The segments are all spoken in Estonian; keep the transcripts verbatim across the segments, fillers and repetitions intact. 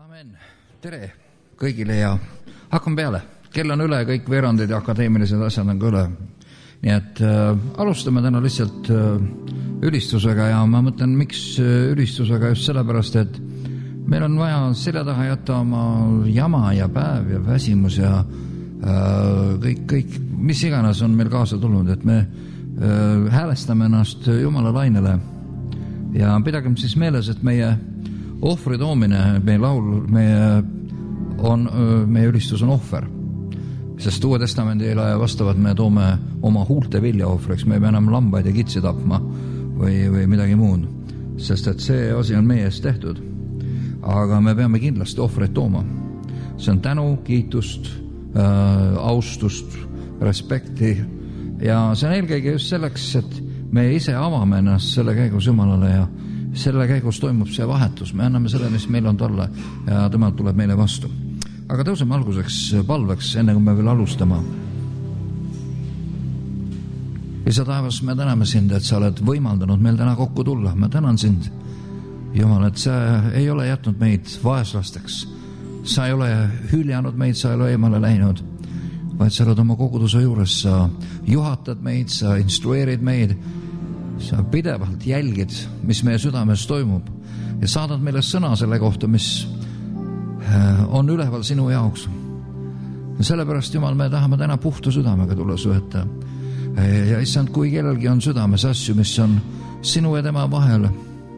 Amen. Tere kõigile ja hakkame peale. Kell on üle, kõik veerandid ja akadeemilised asjad on ka üle. Nii et äh, alustame täna lihtsalt äh, ülistusega ja ma mõtlen, miks äh, ülistusega just sellepärast, et meil on vaja selja taha jätta oma jama ja päev ja väsimus ja äh, kõik, kõik, mis iganes on meil kaasa tulnud, et me äh, häälestame ennast Jumala lainele ja pidagem siis meeles, et meie ohvri toomine, meie laul, meie, on, meie ülistus on ohver. Sest Uue Testamendile vastavalt me toome oma huulte vilja ohvriks, me ei pea enam lambaid ja kitsi tapma või, või midagi muud. Sest et see asi on meie eest tehtud. Aga me peame kindlasti ohvreid tooma. See on tänu, kiitust, äh, austust, respekti ja see on eelkõige just selleks, et me ise avame ennast selle käigus Jumalale ja selle käigus toimub see vahetus. Me anname selle, mis meil on talle ja tema tuleb meile vastu. Aga tõuseme alguseks palveks, enne kui me veel alustama. Isa taevas, me täname sind, et sa oled võimaldanud meil täna kokku tulla. Ma tänan sind, Jumal, et sa ei ole jätnud meid vaeslasteks. Sa ei ole hüljanud meid, sa ei ole eemale läinud, vaid sa oled oma koguduse juures. Sa juhatad meid, sa instrueerid meid, sa pidevalt jälgid, mis meie südames toimub ja saadad meile sõna selle kohta, mis on üleval sinu jaoks. Sellepärast, Jumal, me tahame täna puhta südamega tulla su ette. Ja issand, kui kellelgi on südames asju, mis on sinu ja tema vahel,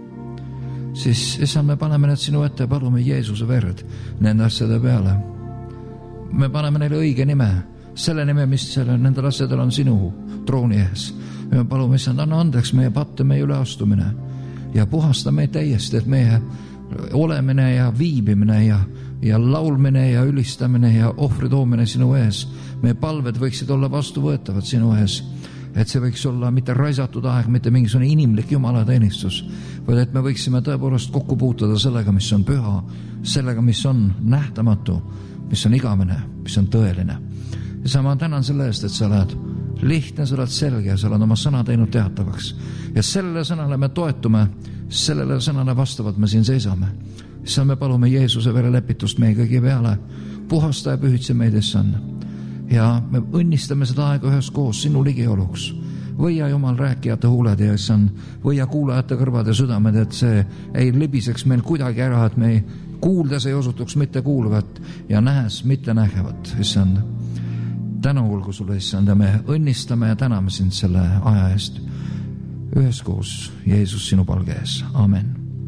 siis issand, me paneme need sinu ette ja palume Jeesuse verd nende asjade peale. Me paneme neile õige nime, selle nime, mis selle, nendel asjadel on sinu trooni ees. Me palume, issand, anna andeks meie patte, meie üleastumine ja puhasta meid täiesti, et meie olemine ja viibimine ja, ja laulmine ja ülistamine ja ohvri toomine sinu ees. Meie palved võiksid olla vastuvõetavad sinu ees, et see võiks olla mitte raisatud aeg, mitte mingisugune inimlik Jumala teenistus, vaid et me võiksime tõepoolest kokku puutuda sellega, mis on püha, sellega, mis on nähtamatu, mis on igavene, mis on tõeline. Ja sa ma tänan selle eest, et sa oled lihtne, sa oled selge ja sa oled oma sõna teinud teatavaks. Ja sellele sõnale me toetume, sellele sõnale vastavalt me siin seisame. Issand, me palume Jeesuse verelepitust meie kõigi peale. Puhasta ja pühitse meid, issand. Ja me õnnistame seda aega ühes koos sinu ligioluks. Võia Jumal rääkijate huuled ja issand, võia kuulajate kõrvad ja südamed, et see ei libiseks meil kuidagi ära, et me ei kuuldes ei osutuks mitte kuuluvat ja nähes mitte nägevat, issand. Tänu olgu sulle, issand, ja me õnnistame ja täname sind selle aja eest. Üheskoos Jeesus sinu palge ees. Amen.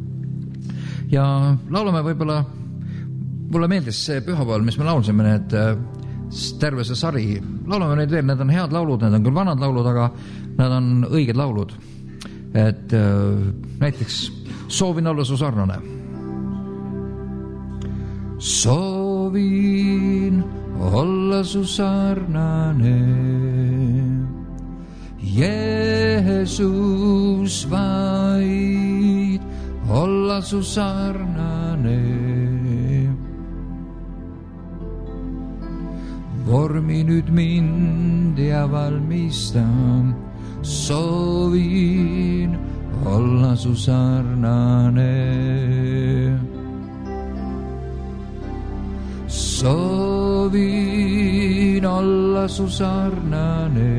Ja laulame võib-olla, mulle meeldis see pühapäeval, mis me laulsime, need terve see sari. Laulame neid veel, need on head laulud, need on küll vanad laulud, aga need on õiged laulud. Et näiteks soovin olla su sarnane. Soovin olla su sarnane, Jeesus vaid, olla su sarnane. Vormi nüüd mind ja valmista, soovin olla su sarnane. Soovin olla su sarnane,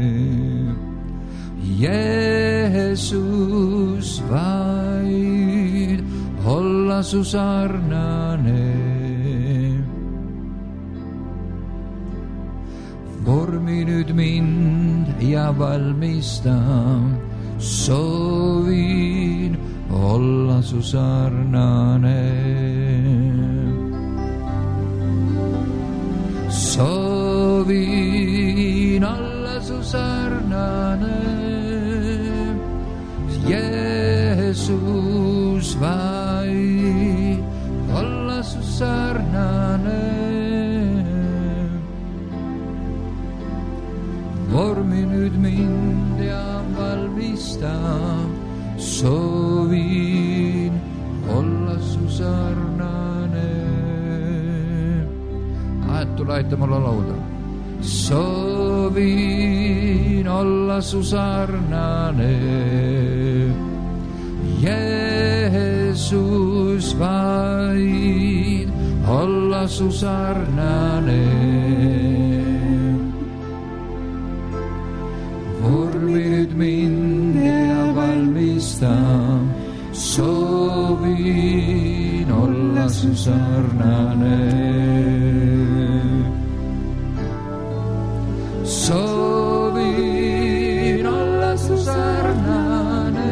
Jeesus vaid, olla su sarnane. Vormi nüüd mind ja valmista, soovin olla su sarnane. Soovin olla su sarnane, Jeesus vaid, olla su sarnane. Vormi nüüd mind ja valmista, soovin olla su sarnane. Tule aita mulle laulda. Soovin olla su sarnane, Jeesus vaid, su sarnane. Vormi nüüd mind ja valmista, soovin olla su sarnane. Soovin olla su sarnane,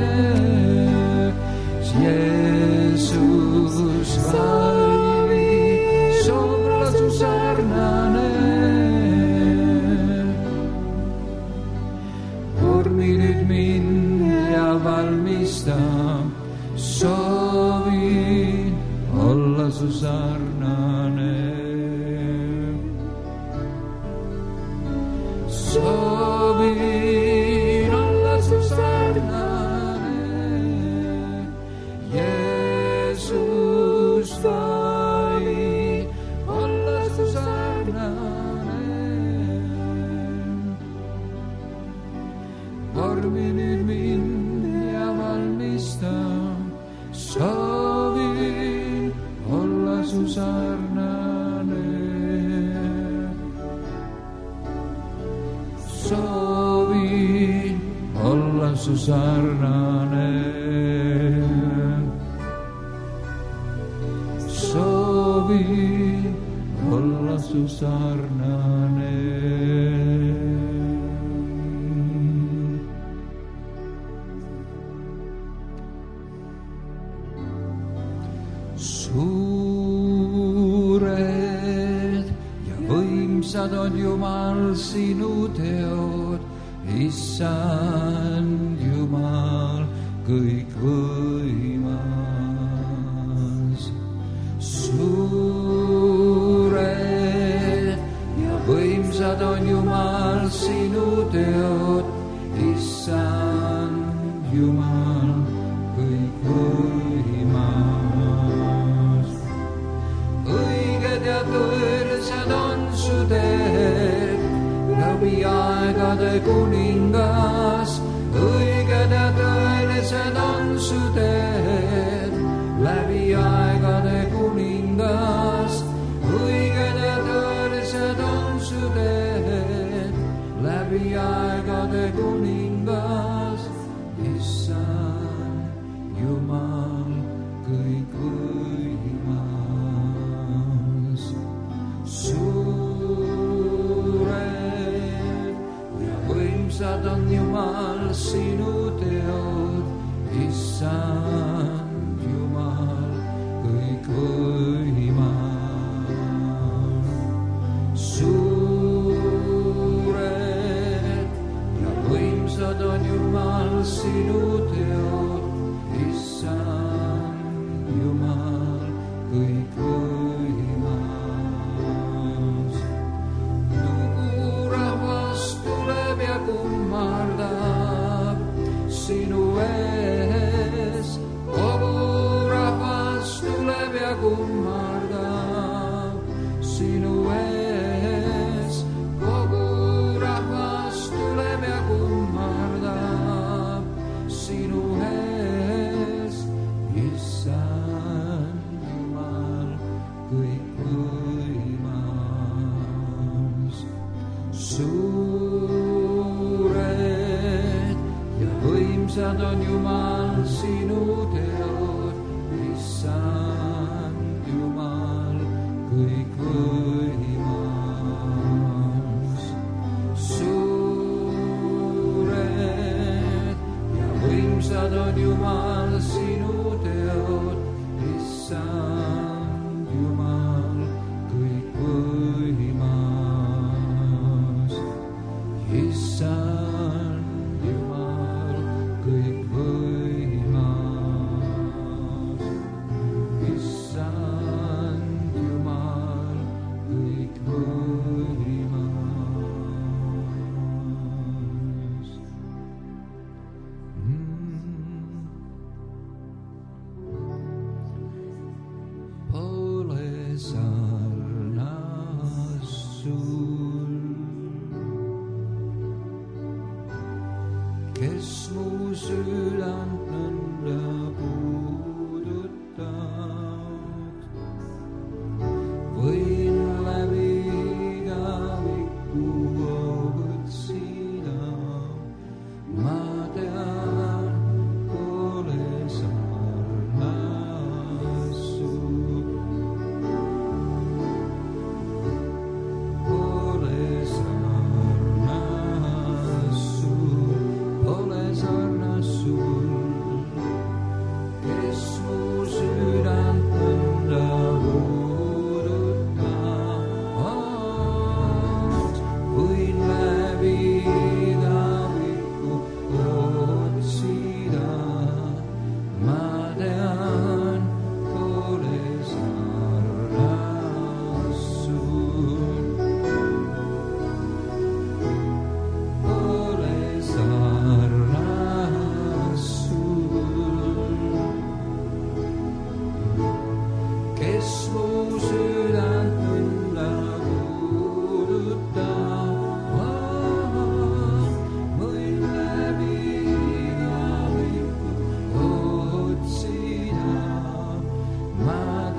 Jeesus valmis olla su sarnane. Vormi nüüd mind ja valmista, soovin olla su sarnane. Soovin olla su sarnane, Jeesus vai olla su sarnane. Vormi nüüd mind ja valmista, soovin olla su sarnane. Soovin olla su sarnane. Soovin olla su sarnane. Suured ja võimsad on Jumal sinu teod, Issand Jumal kõikvõimas. Suured ja võimsad on Jumal sinu teod, Issand Jumal kõikvõimas. Õiged ja tõelised on su teed, läbi aegade kuningas. Õiged ja tõelised on su teed, läbi aegade kuningas. Õiged ja tõelised on su teed, läbi aegade kuningas. Issand Jumal kõikvõimas. Suured ja võimsad on Jumal sinu teod, Issand Jumal kõikvõimas. Suured ja võimsad on Jumal sinu teod, Issand Jumal kõikvõimas. Nugu rahvas tuleb ja kummardab sinu ees, kogu rahvas tuleb ja kummardab sinu ees, kogu rahvas tuleb ja kummardab sinu ees. Issand Jumal kõikvõimas. Suured ja võimsad on Jumal sinu teod, Issand Jumal kõikvõimas. Suured ja võimsad on Jumal sinu teod, Issand Jumal kõikvõimas. Issand Jumal kõikvõimas.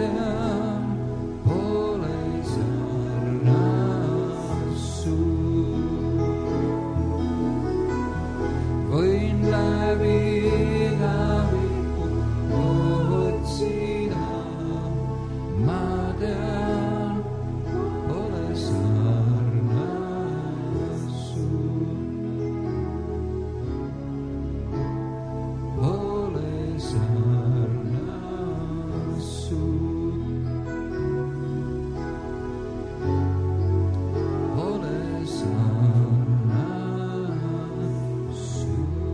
tean, pole sarnasu. Võin läbi igaviku otsida, ma tean, pole sarnasu. Pole sarnasu. Pole sarnasu.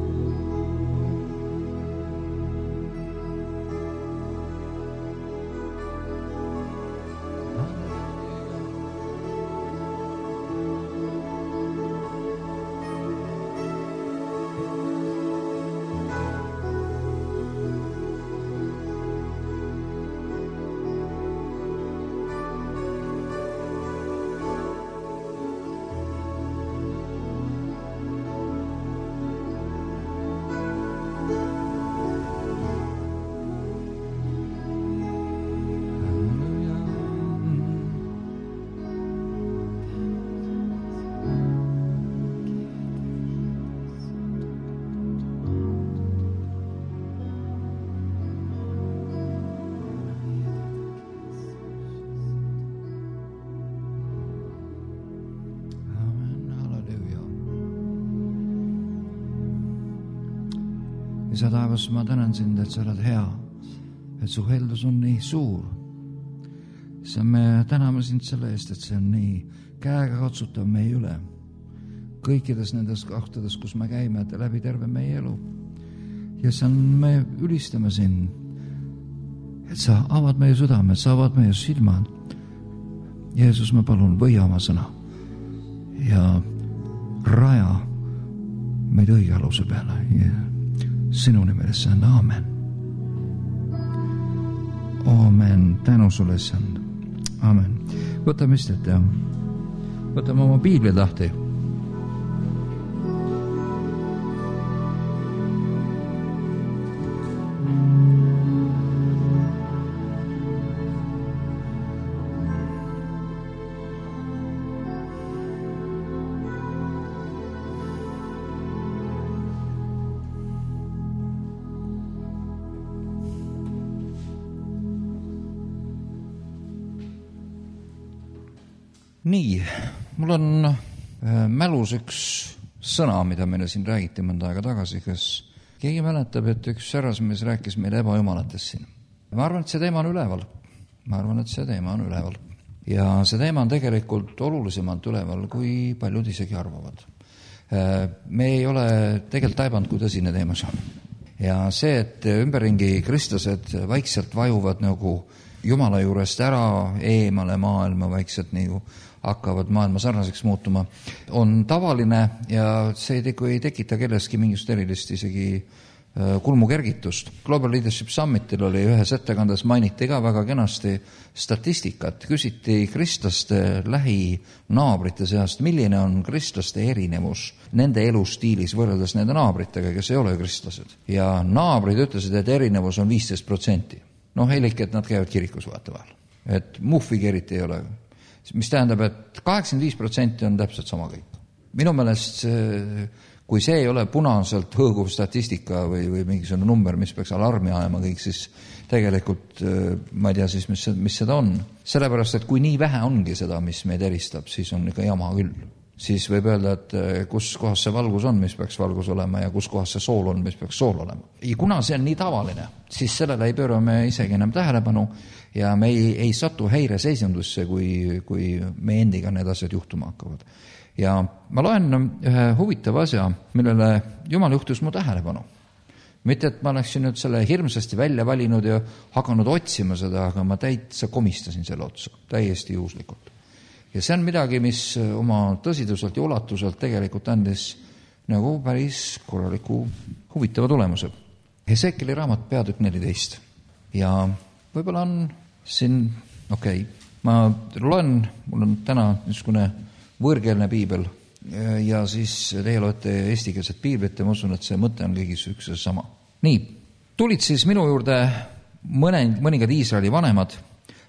Isa taevas, ma tänan sind, et sa oled hea, et su heldus on nii suur. Sa me täname sind selle eest, et see on nii käega katsutav meie üle. Kõikides nendes kohtades, kus me käime, et läbi terve meie elu. Ja see on, me ülistame sind, et sa avad meie südamed, sa avad meie silmad. Jeesus, ma palun, võia oma sõna ja raja meid õige aluse peale. Yeah. Sinu nimedes on aamen. Aamen, tänu sulle, issand. Aamen. Võtame istet ja võtame oma piibli lahti. Nii, mul on mälus üks sõna, mida meile siin räägiti mõnda aega tagasi, kas keegi mäletab, et üks härrasmees rääkis meile ebajumalatest siin. Ma arvan, et see teema on üleval. Ma arvan, et see teema on üleval. Ja see teema on tegelikult olulisemalt üleval, kui paljud isegi arvavad. Me ei ole tegelikult taibanud, kui tõsine teema see on. Ja see, et ümberringi kristlased vaikselt vajuvad nagu Jumala juurest ära eemale maailma, vaikselt nagu hakkavad maailma sarnaseks muutuma, on tavaline ja see ei tekita kelleski mingisugust erilist isegi kulmukergitust. Global Leadership Summitil oli ühes ettekandes mainiti ka väga kenasti statistikat. Küsiti kristlaste lähinaabrite seast, milline on kristlaste erinevus nende elustiilis võrreldes nende naabritega, kes ei ole kristlased. Ja naabrid ütlesid, et erinevus on viisteist protsenti. Noh, heilik, et nad käivad kirikus vaata vahel. Et muhvigi eriti ei ole. Mis tähendab, et kaheksakümmend viis protsenti on täpselt sama kõik. Minu meelest, kui see ei ole punaselt hõõguv statistika või, või mingisugune number, mis peaks alarmi ajama kõik, siis tegelikult ma ei tea siis, mis, mis seda on. Sellepärast, et kui nii vähe ongi seda, mis meid eristab, siis on ikka jama küll. Siis võib öelda, et kus kohas see valgus on, mis peaks valgus olema ja kus kohas see sool on, mis peaks sool olema. Ja kuna see on nii tavaline, siis sellele ei pööra me isegi enam tähelepanu ja me ei, ei satu häireseisundusse, kui, kui me endiga need asjad juhtuma hakkavad. Ja ma loen ühe huvitava asja, millele Jumal juhtus mu tähelepanu. Mitte, et ma oleksin nüüd selle hirmsasti välja valinud ja hakanud otsima seda, aga ma täitsa komistasin selle otsa, täiesti juhuslikult. Ja see on midagi, mis oma tõsiduselt ja ulatuselt tegelikult andis nagu päris korraliku huvitava tulemuse. Hesekieli raamat peatükk neliteist. Ja võib-olla on siin, okei, okay, ma loen, mul on täna niisugune võõrkeelne piibel ja siis teie loete eestikeelset piiblit ja ma usun, et see mõte on kõigis üks ja sama. Nii, tulid siis minu juurde mõne, mõningad Iisraeli vanemad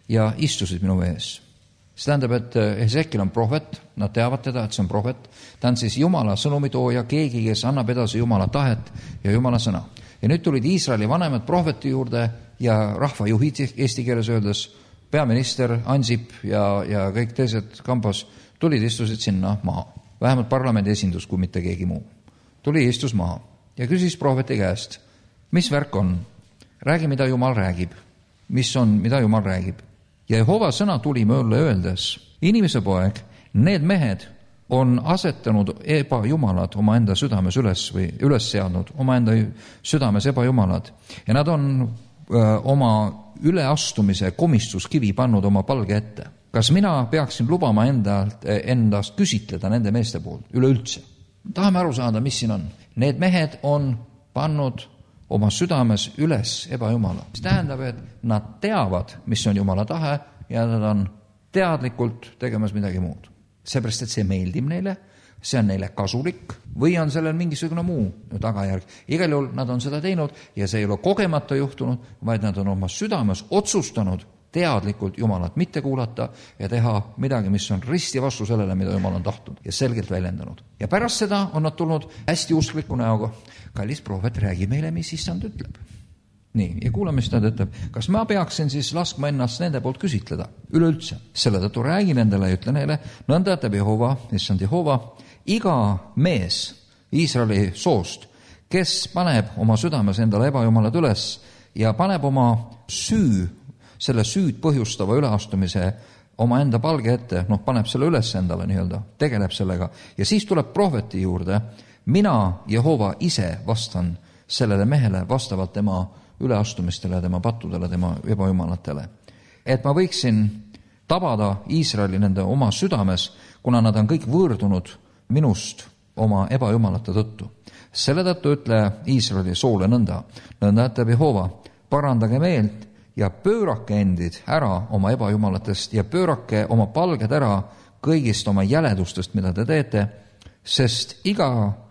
ja istusid minu ees. See tähendab, et Hesekiel on prohvet, nad teavad teda, et see on prohvet. Ta on siis Jumala sõnumitooja, keegi, kes annab edasi Jumala tahet ja Jumala sõna. Ja nüüd tulid Iisraeli vanemad prohveti juurde ja rahvajuhid eesti keeles öeldes, peaminister Ansip ja, ja kõik teised kambas tulid, istusid sinna maha. Vähemalt parlamendi esindus, kui mitte keegi muu. Tuli, istus maha ja küsis prohveti käest, mis värk on? Räägi, mida Jumal räägib. Mis on, mida Jumal räägib? Ja Jehova sõna tuli möölle öeldes, inimese poeg, need mehed on asetanud ebajumalad oma enda südames üles või üles seadnud oma enda südames ebajumalad ja nad on öö, oma üleastumise komistuskivi pannud oma palge ette. Kas mina peaksin lubama endalt, endast küsitleda nende meeste poolt üleüldse? Tahame aru saada, mis siin on. Need mehed on pannud oma südames üles ebajumala. See tähendab, et nad teavad, mis on Jumala tahe ja nad on teadlikult tegemas midagi muud. Seepärast, et see meeldib neile, see on neile kasulik või on sellel mingisugune muu tagajärg. Igal juhul nad on seda teinud ja see ei ole kogemata juhtunud, vaid nad on oma südames otsustanud teadlikult Jumalat mitte kuulata ja teha midagi, mis on risti vastu sellele, mida Jumal on tahtnud ja selgelt väljendanud. Ja pärast seda on nad tulnud hästi uskliku näoga. Kallis prohvet, räägi meile, mis issand ütleb. Nii, ja kuulame, mis ta ütleb. Kas ma peaksin siis laskma ennast nende poolt küsitleda? Üleüldse. Selle tõttu räägi nendele ja ütle neile, nõnda ütleb Jehova, issand Jehova, iga mees Iisraeli soost, kes paneb oma südames endale ebajumalad üles ja paneb oma süü, selle süüd põhjustava üleastumise oma enda palge ette, noh, paneb selle üles endale nii-öelda, tegeleb sellega ja siis tuleb prohveti juurde, mina, Jehova, ise vastan sellele mehele vastavalt tema üleastumistele, tema pattudele, tema ebajumalatele. Et ma võiksin tabada Iisraeli nende oma südames, kuna nad on kõik võõrdunud minust oma ebajumalate tõttu. Selle tõttu ütle Iisraeli soole nõnda, nõnda ütleb Jehova, parandage meelt ja pöörake endid ära oma ebajumalatest ja pöörake oma palged ära kõigist oma jäledustest, mida te teete, sest iga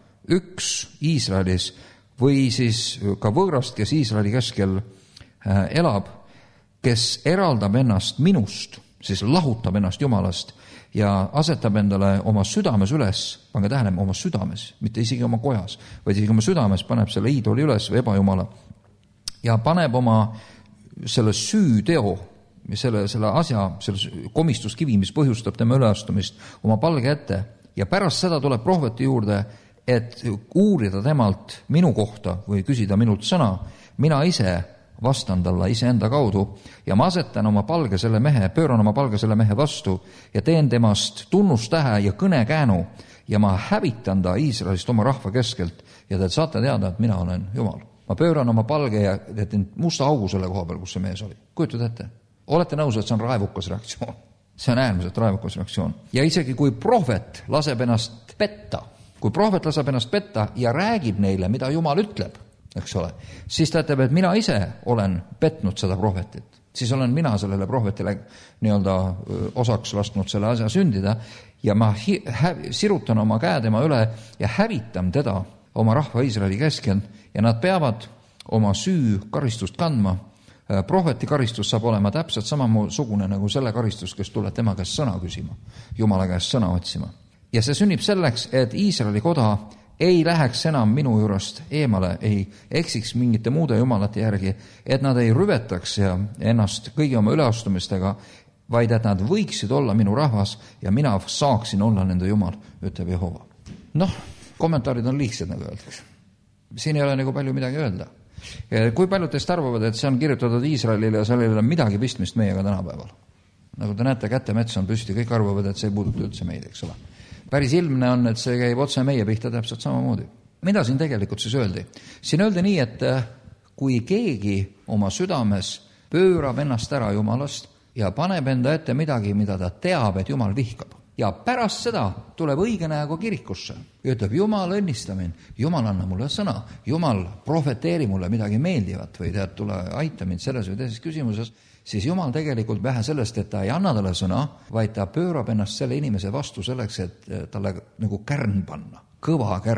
üks Iisraelis või siis ka võõrast, kes Iisraeli keskel elab, kes eraldab ennast minust, siis lahutab ennast Jumalast ja asetab endale oma südames üles, pange tähele, oma südames, mitte isegi oma kojas, vaid isegi oma südames paneb selle iidoli üles või ebajumala ja paneb oma selle süüteo, selle, selle asja, selle komistuskivi, mis põhjustab tema üleastumist oma palge ette ja pärast seda tuleb prohveti juurde, et uurida temalt minu kohta või küsida minult sõna, mina ise vastan talle iseenda kaudu ja ma asetan oma palge selle mehe, pööran oma palge selle mehe vastu ja teen temast tunnustähe ja kõnekäänu ja ma hävitan ta Iisraelist oma rahva keskelt ja te saate teada, et mina olen Jumal. Ma pööran oma palge ja teen musta augu selle koha peal, kus see mees oli. Kujutud ette? Olete nõus, et see on raevukas reaktsioon? See on äärmiselt raevukas reaktsioon. Ja isegi kui prohvet laseb ennast petta, kui prohvet laseb ennast petta ja räägib neile, mida Jumal ütleb, eks ole, siis ta ütleb, et mina ise olen petnud seda prohvetit. Siis olen mina sellele prohvetile nii-öelda osaks lasknud selle asja sündida ja ma hi- hä- sirutan oma käe tema üle ja hävitan teda oma rahva Iisraeli keskel ja nad peavad oma süü karistust kandma. Prohveti karistus saab olema täpselt samasugune nagu selle karistus, kes tuleb tema käest sõna küsima, Jumala käest sõna otsima. Ja see sünnib selleks, et Iisraeli koda ei läheks enam minu juurest eemale, ei eksiks mingite muude jumalate järgi, et nad ei rüvetaks ja ennast kõigi oma üleastumistega, vaid et nad võiksid olla minu rahvas ja mina saaksin olla nende Jumal, ütleb Jehova. Noh, kommentaarid on liigsed, nagu öeldakse. Siin ei ole nagu palju midagi öelda. Kui paljud teist arvavad, et see on kirjutatud Iisraelile ja sellele on midagi pistmist meiega tänapäeval? Nagu te näete, kätemets on püsti, kõik arvavad, et see ei puuduta üldse meid, eks ole. Päris ilmne on, et see käib otse meie pihta täpselt samamoodi. Mida siin tegelikult siis öeldi? Siin öeldi nii, et kui keegi oma südames pöörab ennast ära Jumalast ja paneb enda ette midagi, mida ta teab, et Jumal vihkab, ja pärast seda tuleb õige näoga kirikusse ja ütleb, Jumal õnnista mind, Jumal anna mulle sõna, Jumal prohveteeri mulle midagi meeldivat või tead, tule aita mind selles või teises küsimuses, siis Jumal tegelikult vähe sellest, et ta ei anna talle sõna, vaid ta pöörab ennast selle inimese vastu selleks, et talle nagu kärn panna, kõva kärn.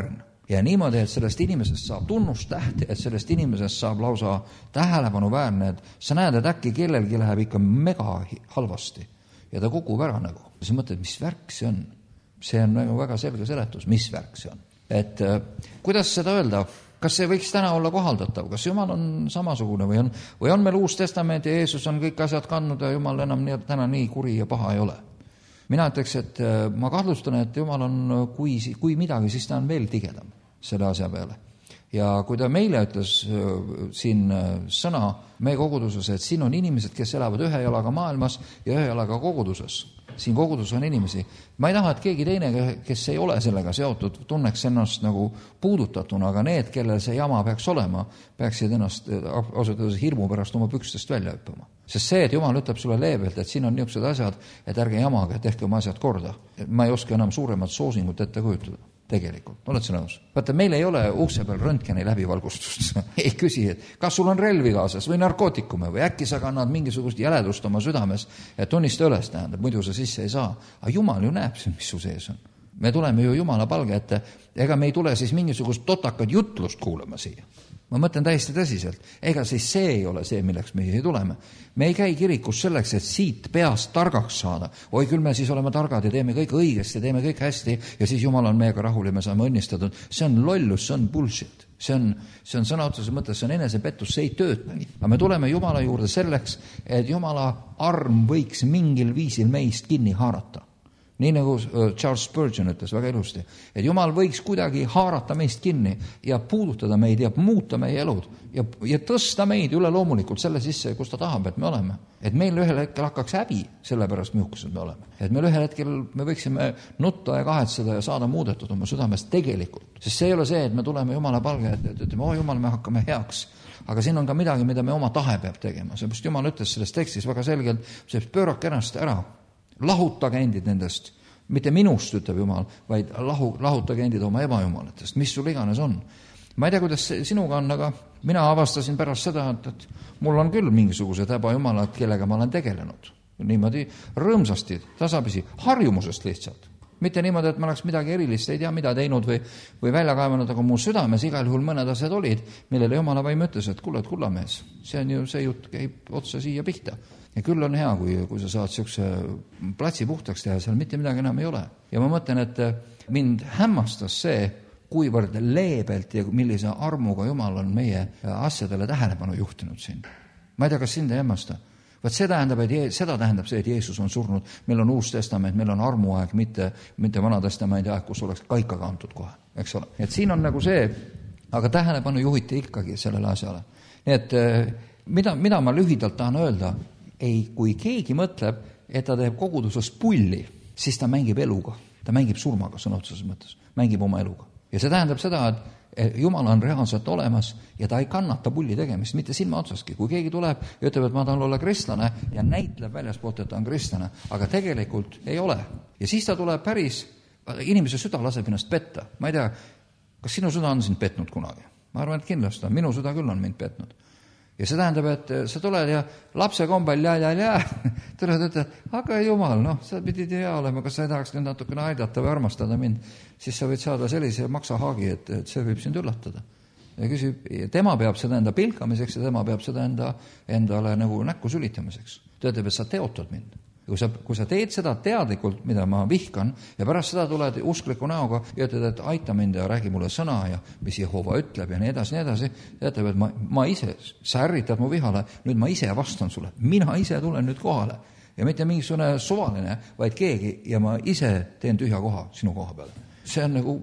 Ja niimoodi, et sellest inimesest saab tunnustähti, et sellest inimesest saab lausa tähelepanuväärne, et sa näed, et äkki kellelgi läheb ikka mega halvasti ja ta kukub ära nagu. Ja sa mõtled, mis värk see on? See on nagu väga selge seletus, mis värk see on. Et äh, kuidas seda öelda? Kas see võiks täna olla kohaldatav? Kas Jumal on samasugune või on, või on meil Uus Testament ja Jeesus on kõik asjad kandnud ja Jumal enam nii, täna nii kuri ja paha ei ole? Mina ütleks, et ma kahtlustan, et Jumal on, kui, kui midagi, siis ta on veel tigedam selle asja peale. Ja kui ta meile ütles siin sõna meie koguduses, et siin on inimesed, kes elavad ühe jalaga maailmas ja ühe jalaga koguduses. Siin kogudus on inimesi. Ma ei taha, et keegi teine, kes ei ole sellega seotud, tunneks ennast nagu puudutatuna, aga need, kellel see jama peaks olema, peaksid ennast ausalt hirmu pärast oma pükstest välja hüppama. Sest see, et Jumal ütleb sulle leebelt, et siin on niisugused asjad, et ärge jamage, tehke oma asjad korda. Ma ei oska enam suuremat soosingut ette kujutada. Tegelikult, oled sa nõus? Vaata, meil ei ole ukse peal röntgeni läbivalgustust. Ei küsi, et kas sul on relvi kaasas või narkootikume või äkki sa kannad mingisugust jäledust oma südames, et tunnista üles tähendab, muidu sa sisse ei saa. Aga Jumal ju näeb, mis su sees on. Me tuleme ju Jumala palge ette, ega me ei tule siis mingisugust totakad jutlust kuulama siia. Ma mõtlen täiesti tõsiselt. Ega siis see ei ole see, milleks me ei tuleme. Me ei käi kirikus selleks, et siit peast targaks saada. Oi, küll me siis oleme targad ja teeme kõik õigesti, teeme kõik hästi ja siis Jumal on meiega rahul ja me saame õnnistatud. See on lollus, see on bullshit. See on, see on sõna otseses mõttes, see on enesepettus, see ei töötagi. Aga me tuleme Jumala juurde selleks, et Jumala arm võiks mingil viisil meist kinni haarata. Nii nagu Charles Spurgeon ütles väga ilusti, et Jumal võiks kuidagi haarata meist kinni ja puudutada meid ja muuta meie elud ja, ja tõsta meid üle loomulikult selle sisse, kus ta tahab, et me oleme. Et meil ühel hetkel hakkaks häbi selle pärast, mihukesed me oleme. Et meil ühel hetkel me võiksime nutta ja kahetseda ja saada muudetud oma südamest tegelikult. Sest see ei ole see, et me tuleme Jumala palge, et, et ütleme, oh Jumal, me hakkame heaks. Aga siin on ka midagi, mida me oma tahe peab tegema. Seepärast Jumal ütles selles tekstis väga selgelt, see pöörake ennast ära. Lahutage endid nendest, mitte minust, ütleb Jumal, vaid lahu, lahutage endid oma ebajumalatest, mis sul iganes on. Ma ei tea, kuidas sinuga on, aga mina avastasin pärast seda, et, et mul on küll mingisugused ebajumalad, kellega ma olen tegelenud. Niimoodi rõõmsasti, tasapisi, harjumusest lihtsalt. Mitte niimoodi, et ma oleks midagi erilist, ei tea mida teinud või, või välja kaevanud, aga mu südames igal juhul mõned asjad olid, millele Jumala vaim ütles, et kuule, et kullamees, see on ju, see jutt käib otsa siia pihta. Ja küll on hea, kui, kui sa saad siukse platsi puhtaks teha, seal mitte midagi enam ei ole. Ja ma mõtlen, et mind hämmastas see, kuivõrd leebelt ja millise armuga Jumal on meie asjadele tähelepanu juhtinud siin. Ma ei tea, kas sind ei hämmasta. Vaat see tähendab, et Je- seda tähendab see, et Jeesus on surnud. Meil on Uus Testament, meil on armuaeg, mitte, mitte Vana Testamendi aeg, kus oleks kaika kantud kohe, eks ole. Et siin on nagu see, aga tähelepanu juhiti ikkagi sellele asjale. Nii et mida, mida ma lühidalt tahan öelda, ei, kui keegi mõtleb, et ta teeb koguduses pulli, siis ta mängib eluga. Ta mängib surmaga, sõna otseses mõttes. Mängib oma eluga. Ja see tähendab seda, et Jumal on reaalselt olemas ja ta ei kannata pulli tegemist, mitte silma otsaski. Kui keegi tuleb ja ütleb, et ma tahan olla kristlane ja näitleb väljaspoolt, et ta on kristlane, aga tegelikult ei ole. Ja siis ta tuleb päris, inimese süda laseb ennast petta. Ma ei tea, kas sinu süda on sind petnud kunagi? Ma arvan, et kindlasti on. Minu süda küll on mind petnud. Ja see tähendab, et sa tuled ja lapse kombel ja, ja, ja, tuled ja ütled, aga Jumal, noh, sa pidid hea olema, kas sa ei tahaks nüüd natukene aidata või armastada mind, siis sa võid saada sellise maksahaagi, et, et see võib sind üllatada. Ja küsib, tema peab seda enda pilkamiseks ja tema peab seda enda, endale nagu näkku sülitamiseks. Ta ütleb, et sa teotad mind. Kui sa, kui sa teed seda teadlikult, mida ma vihkan, ja pärast seda tuled uskliku näoga ja ütled, et aita mind ja räägi mulle sõna ja mis Jehova ütleb ja nii edasi, nii edasi, ja ütleb, et ma, ma ise, sa ärritad mu vihale, nüüd ma ise vastan sulle. Mina ise tulen nüüd kohale. Ja mitte mingisugune suvaline, vaid keegi ja ma ise teen tühja koha sinu koha peale. See on nagu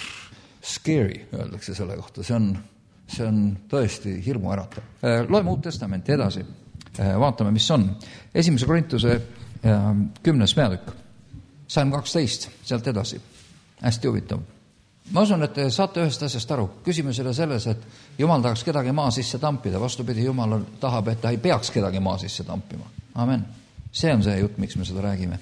scary, öeldakse selle kohta. See on, see on tõesti hirmu äratav. Loeme Uut Testamenti edasi. Vaatame, mis on. Esimese Korintuse kümnes peatükk, salm kaksteist, sealt edasi. Hästi huvitav. Ma usun, et te saate ühest asjast aru. Küsimus oli selles, et Jumal tahaks kedagi maa sisse tampida. Vastupidi, Jumal tahab, et ta ei peaks kedagi maa sisse tampima. Amen. See on see jutt, miks me seda räägime.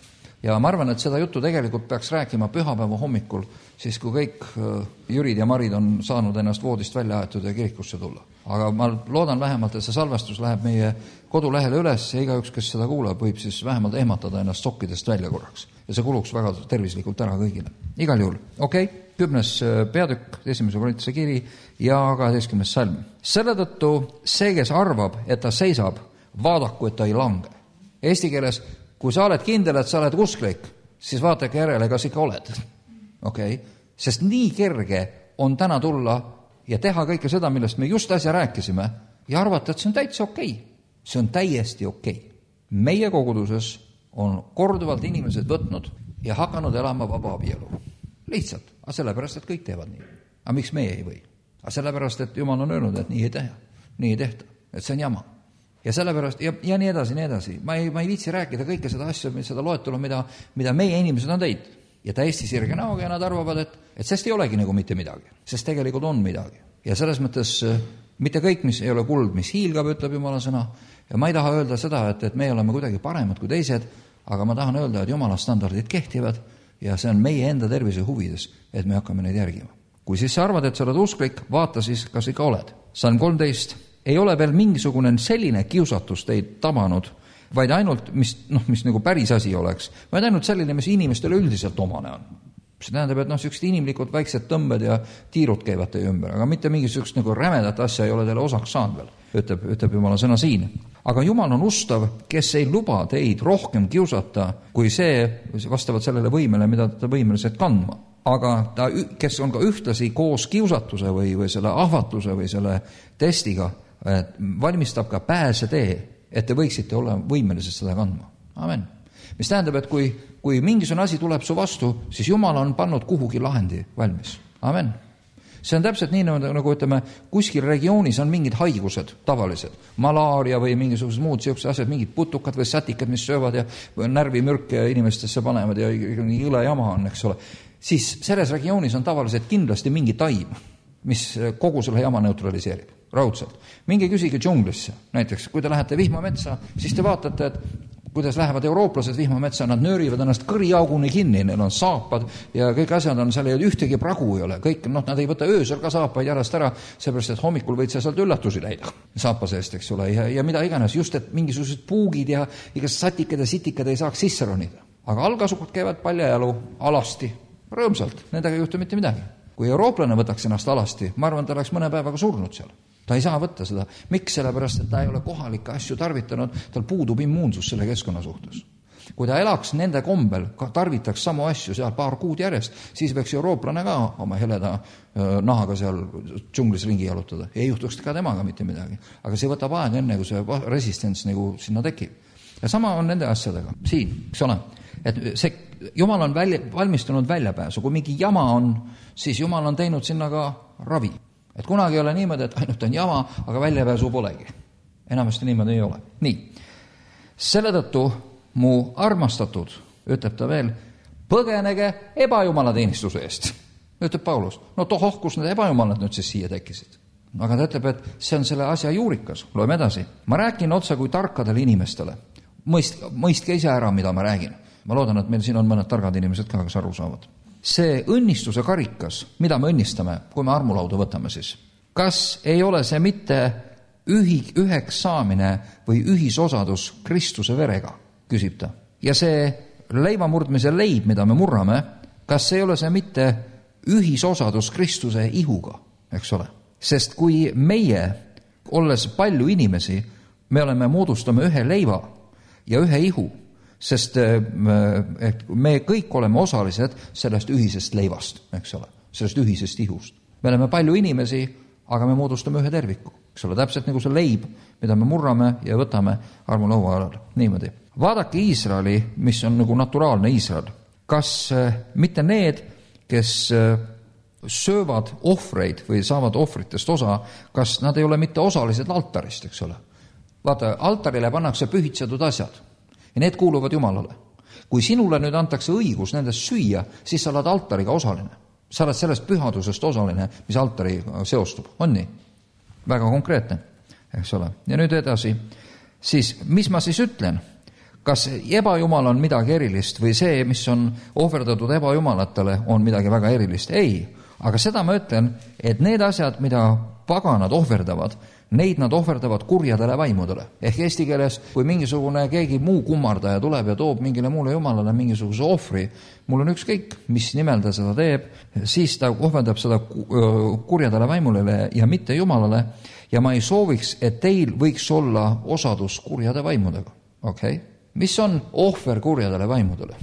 Ja ma arvan, et seda juttu tegelikult peaks rääkima pühapäeva hommikul, siis kui kõik Jürid ja Marid on saanud ennast voodist välja aetud ja kirikusse tulla. Aga ma loodan vähemalt, et see salvestus läheb meie kodulehele üles ja igaüks, kes seda kuulab, võib siis vähemalt ehmatada ennast sokkidest välja korraks. Ja see kuluks väga tervislikult ära kõigile. Igal juhul, okei, okay, kümnes peatükk, esimese Korintuse kiri ja kaheteistkümnes salm. Selle tõttu see, kes arvab, et ta seisab, vaadaku, et ta ei lange. Eesti keeles, kui sa oled kindel, et sa oled usklik, siis vaatake järele, kas ikka oled. Okei, okay. Sest nii kerge on täna tulla ja teha kõike seda, millest me just äsja rääkisime ja arvata, et see on täitsa okei. Okay. See on täiesti okei. Okay. Meie koguduses on korduvalt inimesed võtnud ja hakanud elama vaba abielu. Lihtsalt, aga sellepärast, et kõik teevad nii. Aga miks meie ei või? Aga sellepärast, et Jumal on öelnud, et nii ei teha, nii ei tehta, et see on jama. Ja sellepärast, ja, ja nii edasi, nii edasi. Ma ei, ma ei viitsi rääkida kõike seda asja, seda loetelu, mida, mida meie inimesed on teinud. Ja täiesti sirge näoga ja nad arvavad, et, et sest ei olegi nagu mitte midagi. Sest tegelikult on midagi. Ja selles mõttes mitte kõik, mis ei ole kuld, mis hiilgab, ütleb Jumala sõna. Ja ma ei taha öelda seda, et, et me oleme kuidagi paremad kui teised, aga ma tahan öelda, et Jumala standardid kehtivad ja see on meie enda tervise huvides, et me hakkame neid järgima. Kui siis sa arvad, et sa oled usklik, vaata siis, kas ikka oled. Salm kolmteist. Ei ole veel mingisugune selline kiusatus teid tabanud, vaid ainult, mis, noh, mis nagu päris asi oleks, vaid ainult selline, mis inimestele üldiselt omane on. See tähendab, et noh, sellised inimlikud väiksed tõmbed ja tiirud käivad teie ümber, aga mitte mingisugust nagu rämedat asja ei ole teile osaks saanud veel, ütleb, ütleb Jumala sõna siin. Aga Jumal on ustav, kes ei luba teid rohkem kiusata, kui see vastavalt sellele võimele, mida ta võimelised kandma. Aga ta, kes on ka ühtlasi koos kiusatuse või, või selle ahvatluse või selle testiga, valmistab ka pääse tee, et te võiksite olla võimelised seda kandma. Amen. Mis tähendab, et kui, kui mingisugune asi tuleb su vastu, siis Jumal on pannud kuhugi lahendi valmis. Amen. See on täpselt nii, nagu ütleme, kuskil regioonis on mingid haigused tavalised. Malaaria või mingisugused muud siuksed asjad, mingid putukad või sätikad, mis söövad ja närvimürke inimestesse panevad ja jõle jama on, eks ole. Siis selles regioonis on tavaliselt kindlasti mingi taim, mis kogu selle jama neutraliseerib. Raudselt. Minge küsige džunglisse. Näiteks, kui te lähete vihmametsa, siis te vaatate, et kuidas lähevad eurooplased vihmametsa, nad nöörivad ennast kõriauguni kinni, neil on saapad ja kõik asjad on, seal ei ole ühtegi pragu ei ole. Kõik, noh, nad ei võta öösel ka saapaid järjest ära, seepärast, et hommikul võid sa sealt üllatusi leida. Saapa seest, eks ole, ja, ja mida iganes, just, et mingisugused puugid ja igas satikad ja sitikad ei saaks sisse ronida. Aga algasukad käivad paljajalu alasti, rõõmsalt, nendega ei juhtu mitte midagi. Kui eurooplane võtaks ennast alasti, ma arvan, ta oleks mõne päevaga surnud seal. Ta ei saa võtta seda. Miks? Sellepärast, et ta ei ole kohalikke asju tarvitanud, tal puudub immuunsus selle keskkonna suhtes. Kui ta elaks nende kombel, tarvitaks samu asju seal paar kuud järjest, siis võiks eurooplane ka oma heleda nahaga seal džunglis ringi jalutada. Ei juhtuks ka temaga mitte midagi. Aga see võtab aega enne, kui see resistents nagu sinna tekib. Ja sama on nende asjadega. Siin, eks ole, et see Jumal on välja, valmistunud väljapääsu. Kui mingi jama on, siis Jumal on teinud sinna ka ravi. Et kunagi ei ole niimoodi, et ainult on jama, aga väljapääsu polegi. Enamasti niimoodi ei ole. Nii. Selle tõttu mu armastatud, ütleb ta veel, põgenege ebajumala teenistuse eest. Ütleb Paulus. No tohoh, kus need ebajumalad nüüd siis siia tekkisid. Aga ta ütleb, et see on selle asja juurikas. Loeme edasi. Ma räägin otsa kui tarkadele inimestele. Mõist, mõistke ise ära, mida ma räägin. Ma loodan, et meil siin on mõned targad inimesed ka, kes aru saavad. See õnnistuse karikas, mida me õnnistame, kui me armulauda võtame siis, kas ei ole see mitte ühi, üheks saamine või ühisosadus Kristuse verega, küsib ta. Ja see leivamurdmise leib, mida me murrame, kas ei ole see mitte ühisosadus Kristuse ihuga, eks ole? Sest kui meie, olles palju inimesi, me oleme moodustame ühe leiva ja ühe ihu, sest me kõik oleme osalised sellest ühisest leivast, eks ole, sellest ühisest ihust. Me oleme palju inimesi, aga me moodustame ühe terviku, eks ole, täpselt nagu see leib, mida me murrame ja võtame armulaua alal, niimoodi. Vaadake Iisraeli, mis on nagu naturaalne Iisrael. Kas mitte need, kes söövad ohvreid või saavad ohvritest osa, kas nad ei ole mitte osalised altarist, eks ole. Vaata, altarile pannakse pühitsetud asjad. Ja need kuuluvad Jumalale. Kui sinule nüüd antakse õigus nendest süüa, siis sa oled altariga osaline. Sa oled sellest pühadusest osaline, mis altari seostub. On nii? Väga konkreetne, eks ole. Ja nüüd edasi. Siis, mis ma siis ütlen? kas ebajumal on midagi erilist või see, mis on ohverdatud ebajumalatele, on midagi väga erilist? Ei, aga seda ma ütlen, et need asjad, mida paganad ohverdavad, neid nad ohverdavad kurjadele vaimudele. Ehk eesti keeles, kui mingisugune keegi muu kummardaja tuleb ja toob mingile muule jumalale mingisuguse ohvri, mul on ükskõik, mis nimel ta seda teeb, siis ta ohverdab seda kurjadele vaimulele ja mitte jumalale, ja ma ei sooviks, et teil võiks olla osadus kurjade vaimudega. Okei? Okay? Mis on ohver kurjadele vaimudele?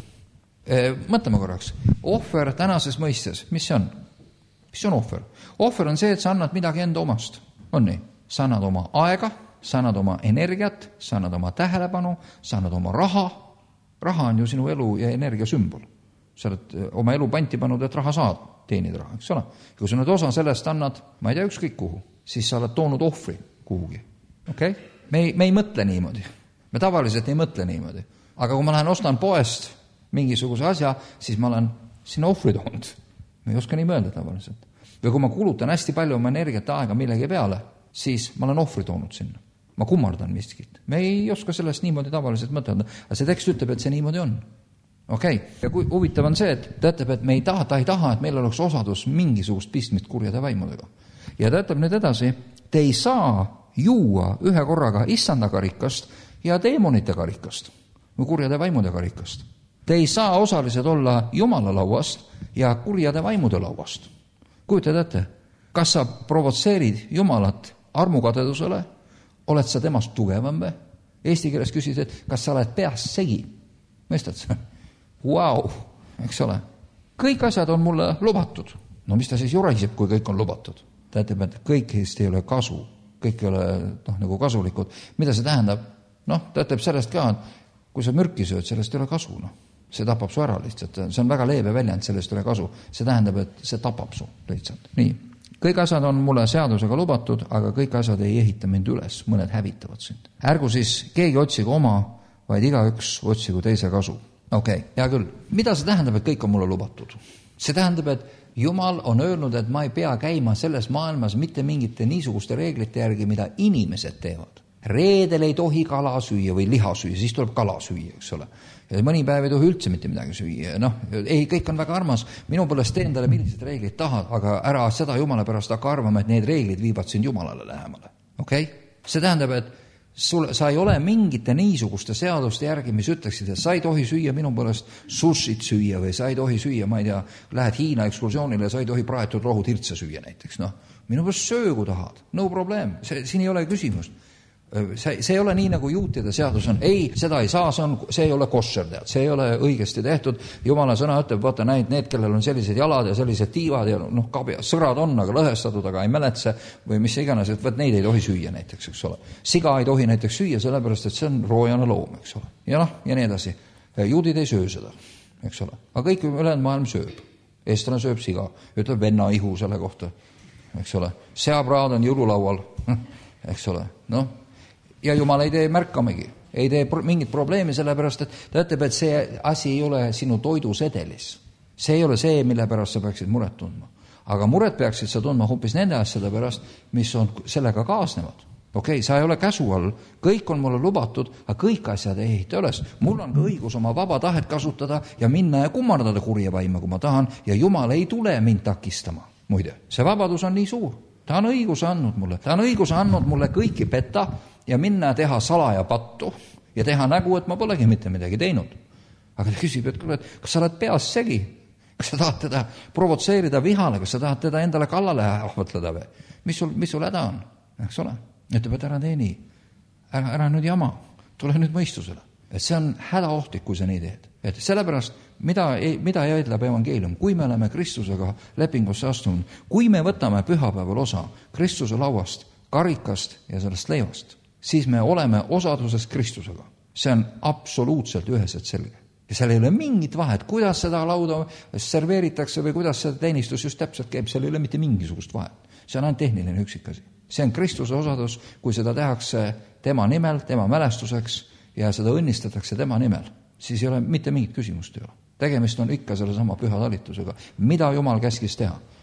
E, mõtleme korraks. Ohver tänases mõistes, mis see on? Mis on ohver? Ohver on see, et sa annad midagi enda omast. On nii? Sa annad oma aega, sa annad oma energiat, sa annad oma tähelepanu, sa annad oma raha. Raha on ju sinu elu ja energia sümbol. Sa oled oma elu panti pannud, et raha saad teenida raha, eks ole? Kui sa nüüd osa sellest annad, ma ei tea ükskõik kuhu, siis sa oled toonud ohvri kuhugi. Okay? Me, ei, me ei mõtle niimoodi. Me tavaliselt ei mõtle niimoodi. Aga kui ma lähen ostan poest mingisuguse asja, siis ma olen sinna ohvri toonud. Ma ei oska nii mõelda tavaliselt. Või kui ma kulutan hästi palju oma energiat aega millegi peale, siis ma olen ohvri toonud sinna. Ma kummardan miskit. Me ei oska sellest niimoodi tavaliselt mõtelda. Aga see tekst ütleb, et see niimoodi on. Okei. Okay. Ja kui huvitav on see, et ta ütleb, et me ei taha, ta ei taha, et meil oleks osadus mingisugust pistmist kurjade vaimudega. Ja ta ütleb nüüd edasi, te ei saa juua ühe korraga issanda karikast ja teemonite karikast, või kurjade vaimude karikast. Te ei saa osalised olla Jumala lauast ja kurjade vaimude lauast. Kujutad ette, kas sa provotseerid Jumalat armukadedusele, oled sa temast tugevam või? Eesti keeles küsid, et kas sa oled peast segi? Mõistad sa? Vau, eks ole. Kõik asjad on mulle lubatud. No mis ta siis juriseb, kui kõik on lubatud? Ta ütleb, et kõikist ei ole kasu, kõik ei ole noh, nagu kasulikud. Mida see tähendab? Noh, ta ütleb sellest ka, et kui sa mürki sööd, sellest ei ole kasu. No. See tapab su ära lihtsalt. See on väga leebe väljend, sellest ei ole kasu. See tähendab, et see tapab su lihtsalt. Nii. Kõik asjad on mulle seadusega lubatud, aga kõik asjad ei ehita mind üles. Mõned hävitavad sind. Ärgu siis keegi otsigu oma, vaid igaüks otsigu teise kasu. Okei, okay, hea küll. Mida see tähendab, et kõik on mulle lubatud? See tähendab, et Jumal on öelnud, et ma ei pea käima selles maailmas mitte mingite niisuguste reeglite järgi, mida inimesed teevad. Reedel ei tohi kala süüa või liha süüa, siis tuleb kala süüa, eks ole. Ja mõni päev ei tohi üldse mitte midagi süüa. Noh, ei, kõik on väga armas. Minu poolest teen talle millised reeglid tahad, aga ära seda Jumala pärast hakka arvama, et need reeglid viivad sind Jumalale lähemale. Okei? Okay? See tähendab, et sul, sa ei ole mingite niisuguste seaduste järgi, mis ütleksid, et sa ei tohi süüa minu poolest sushit süüa või sa ei tohi süüa, ma ei tea, lähed Hiina ekskursioonile ja sa ei tohi praetud rohud hirtse süüa näiteks. Noh, minu poolest söögu tahad. No problem. See, siin ei ole küsimust. See, see ei ole nii, nagu juutide seadus on. Ei, seda ei saa, see, on, see ei ole kosher, tead. See ei ole õigesti tehtud. Jumala sõna ütleb, vaata näid, need, kellel on sellised jalad ja sellised tiivad ja noh, kabja, sõrad on, aga lõhestatud, aga ei mäletse või mis iganes, et võt neid ei tohi süüa näiteks, eks ole. Siga ei tohi näiteks süüa, sellepärast, et see on roojane loom, eks ole. Ja noh, ja nii edasi. Juudid ei söö seda, eks ole. Aga kõik ülejäänud maailm sööb. Eestlane sööb siga, ütleb venna ihu selle kohta, eks ole. Seapraad on jõululaual, eks ole. Noh, ja Jumal ei tee märkamegi, ei tee mingit probleemi, sellepärast, et ta ütleb, et see asi ei ole sinu toidusedelis. See ei ole see, mille pärast sa peaksid muret tundma. Aga muret peaksid sa tundma hoopis nende asjade pärast, mis on sellega kaasnevad. Okei, okay, sa ei ole käsu all, kõik on mulle lubatud, aga kõik asjad ei ehita üles. Mul on ka õigus oma vaba tahet kasutada ja minna ja kummardada kurja vaima, kui ma tahan, ja Jumal ei tule mind takistama. Muide, see vabadus on nii suur. Ta on õiguse andnud mulle. Ta on õiguse andnud mulle kõiki petta ja minna ja teha salaja pattu ja teha nägu, et ma polegi mitte midagi teinud. Aga ta küsib, et kuule, kas sa oled peas segi? Kas sa tahad teda provotseerida vihale? Kas sa tahad teda endale kallale ahvatleda või? Mis sul, mis sul häda on? Eks ole? Ütleb, et ära tee nii. Ära, ära nüüd jama. Tule nüüd mõistusele. Et see on hädaohtlik, kui sa nii teed. Et sellepärast, mida, mida jäidleb evangeelium, kui me oleme Kristusega lepingusse astunud, kui me võtame pühapäeval osa Kristuse lauast, karikast ja sellest leivast, siis me oleme osaduses Kristusega. See on absoluutselt üheselt selge. Ja seal ei ole mingit vahet, kuidas seda lauda serveeritakse või kuidas seda teenistus just täpselt käib, seal ei ole mitte mingisugust vahet. See on ainult tehniline üksikasi. See on Kristuse osadus, kui seda tehakse tema nimel, tema mälestuseks ja seda õnnistatakse tema nimel, siis ei ole mitte mingit küsimust ei ole. Tegemist on ikka selle sama püha talitusega. Mida Jumal käskis teha?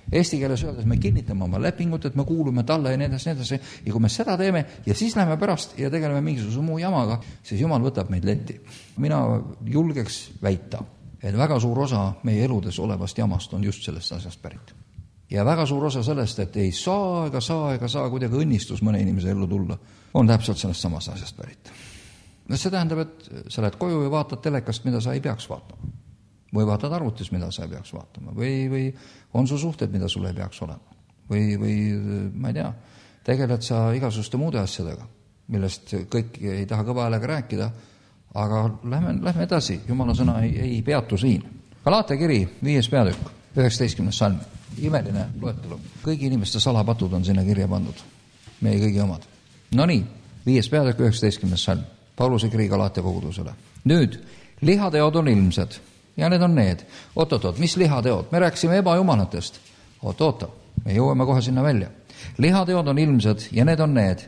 Eesti keeles öeldes me kinnitame oma lepingut, et me kuulume talle ja nii edasi, nii edasi. Ja kui me seda teeme ja siis läheme pärast ja tegeleme mingisuguse muu jamaga, siis Jumal võtab meid letti. Mina julgeks väita, et väga suur osa meie eludes olevast jamast on just sellest asjast pärit. Ja väga suur osa sellest, et ei saa ega saa ega saa kuidagi õnnistus mõne inimese ellu tulla, on täpselt sellest samast asjast pärit. See tähendab, et sa lähed koju ja vaatad telekast, mida sa ei peaks vaatama. Või vaatad arvutis, mida sa ei peaks vaatama. Või, või on su suhted, mida sul ei peaks olema. Või, või ma ei tea, tegeled sa igasuguste muude asjadega, millest kõik ei taha kõva häälega rääkida, aga lähme, lähme edasi. Jumala sõna ei, ei peatu siin. Galaate kiri, viies peatükk, üheksateistkümnes salm. Imeline loetelu. Kõigi inimeste salapatud on sinna kirja pandud. Meie kõigi omad. No nii, viies peatükk, üheksateistkümnes salm. Pauluse kiri Galaatia kogudusele. Nüüd, lihateod on ilmsed ja need on need. Oot-oot-oot, mis lihateod? Me rääkisime ebajumalatest. Oot-oota, me jõuame kohe sinna välja. Lihateod on ilmsed ja need on need.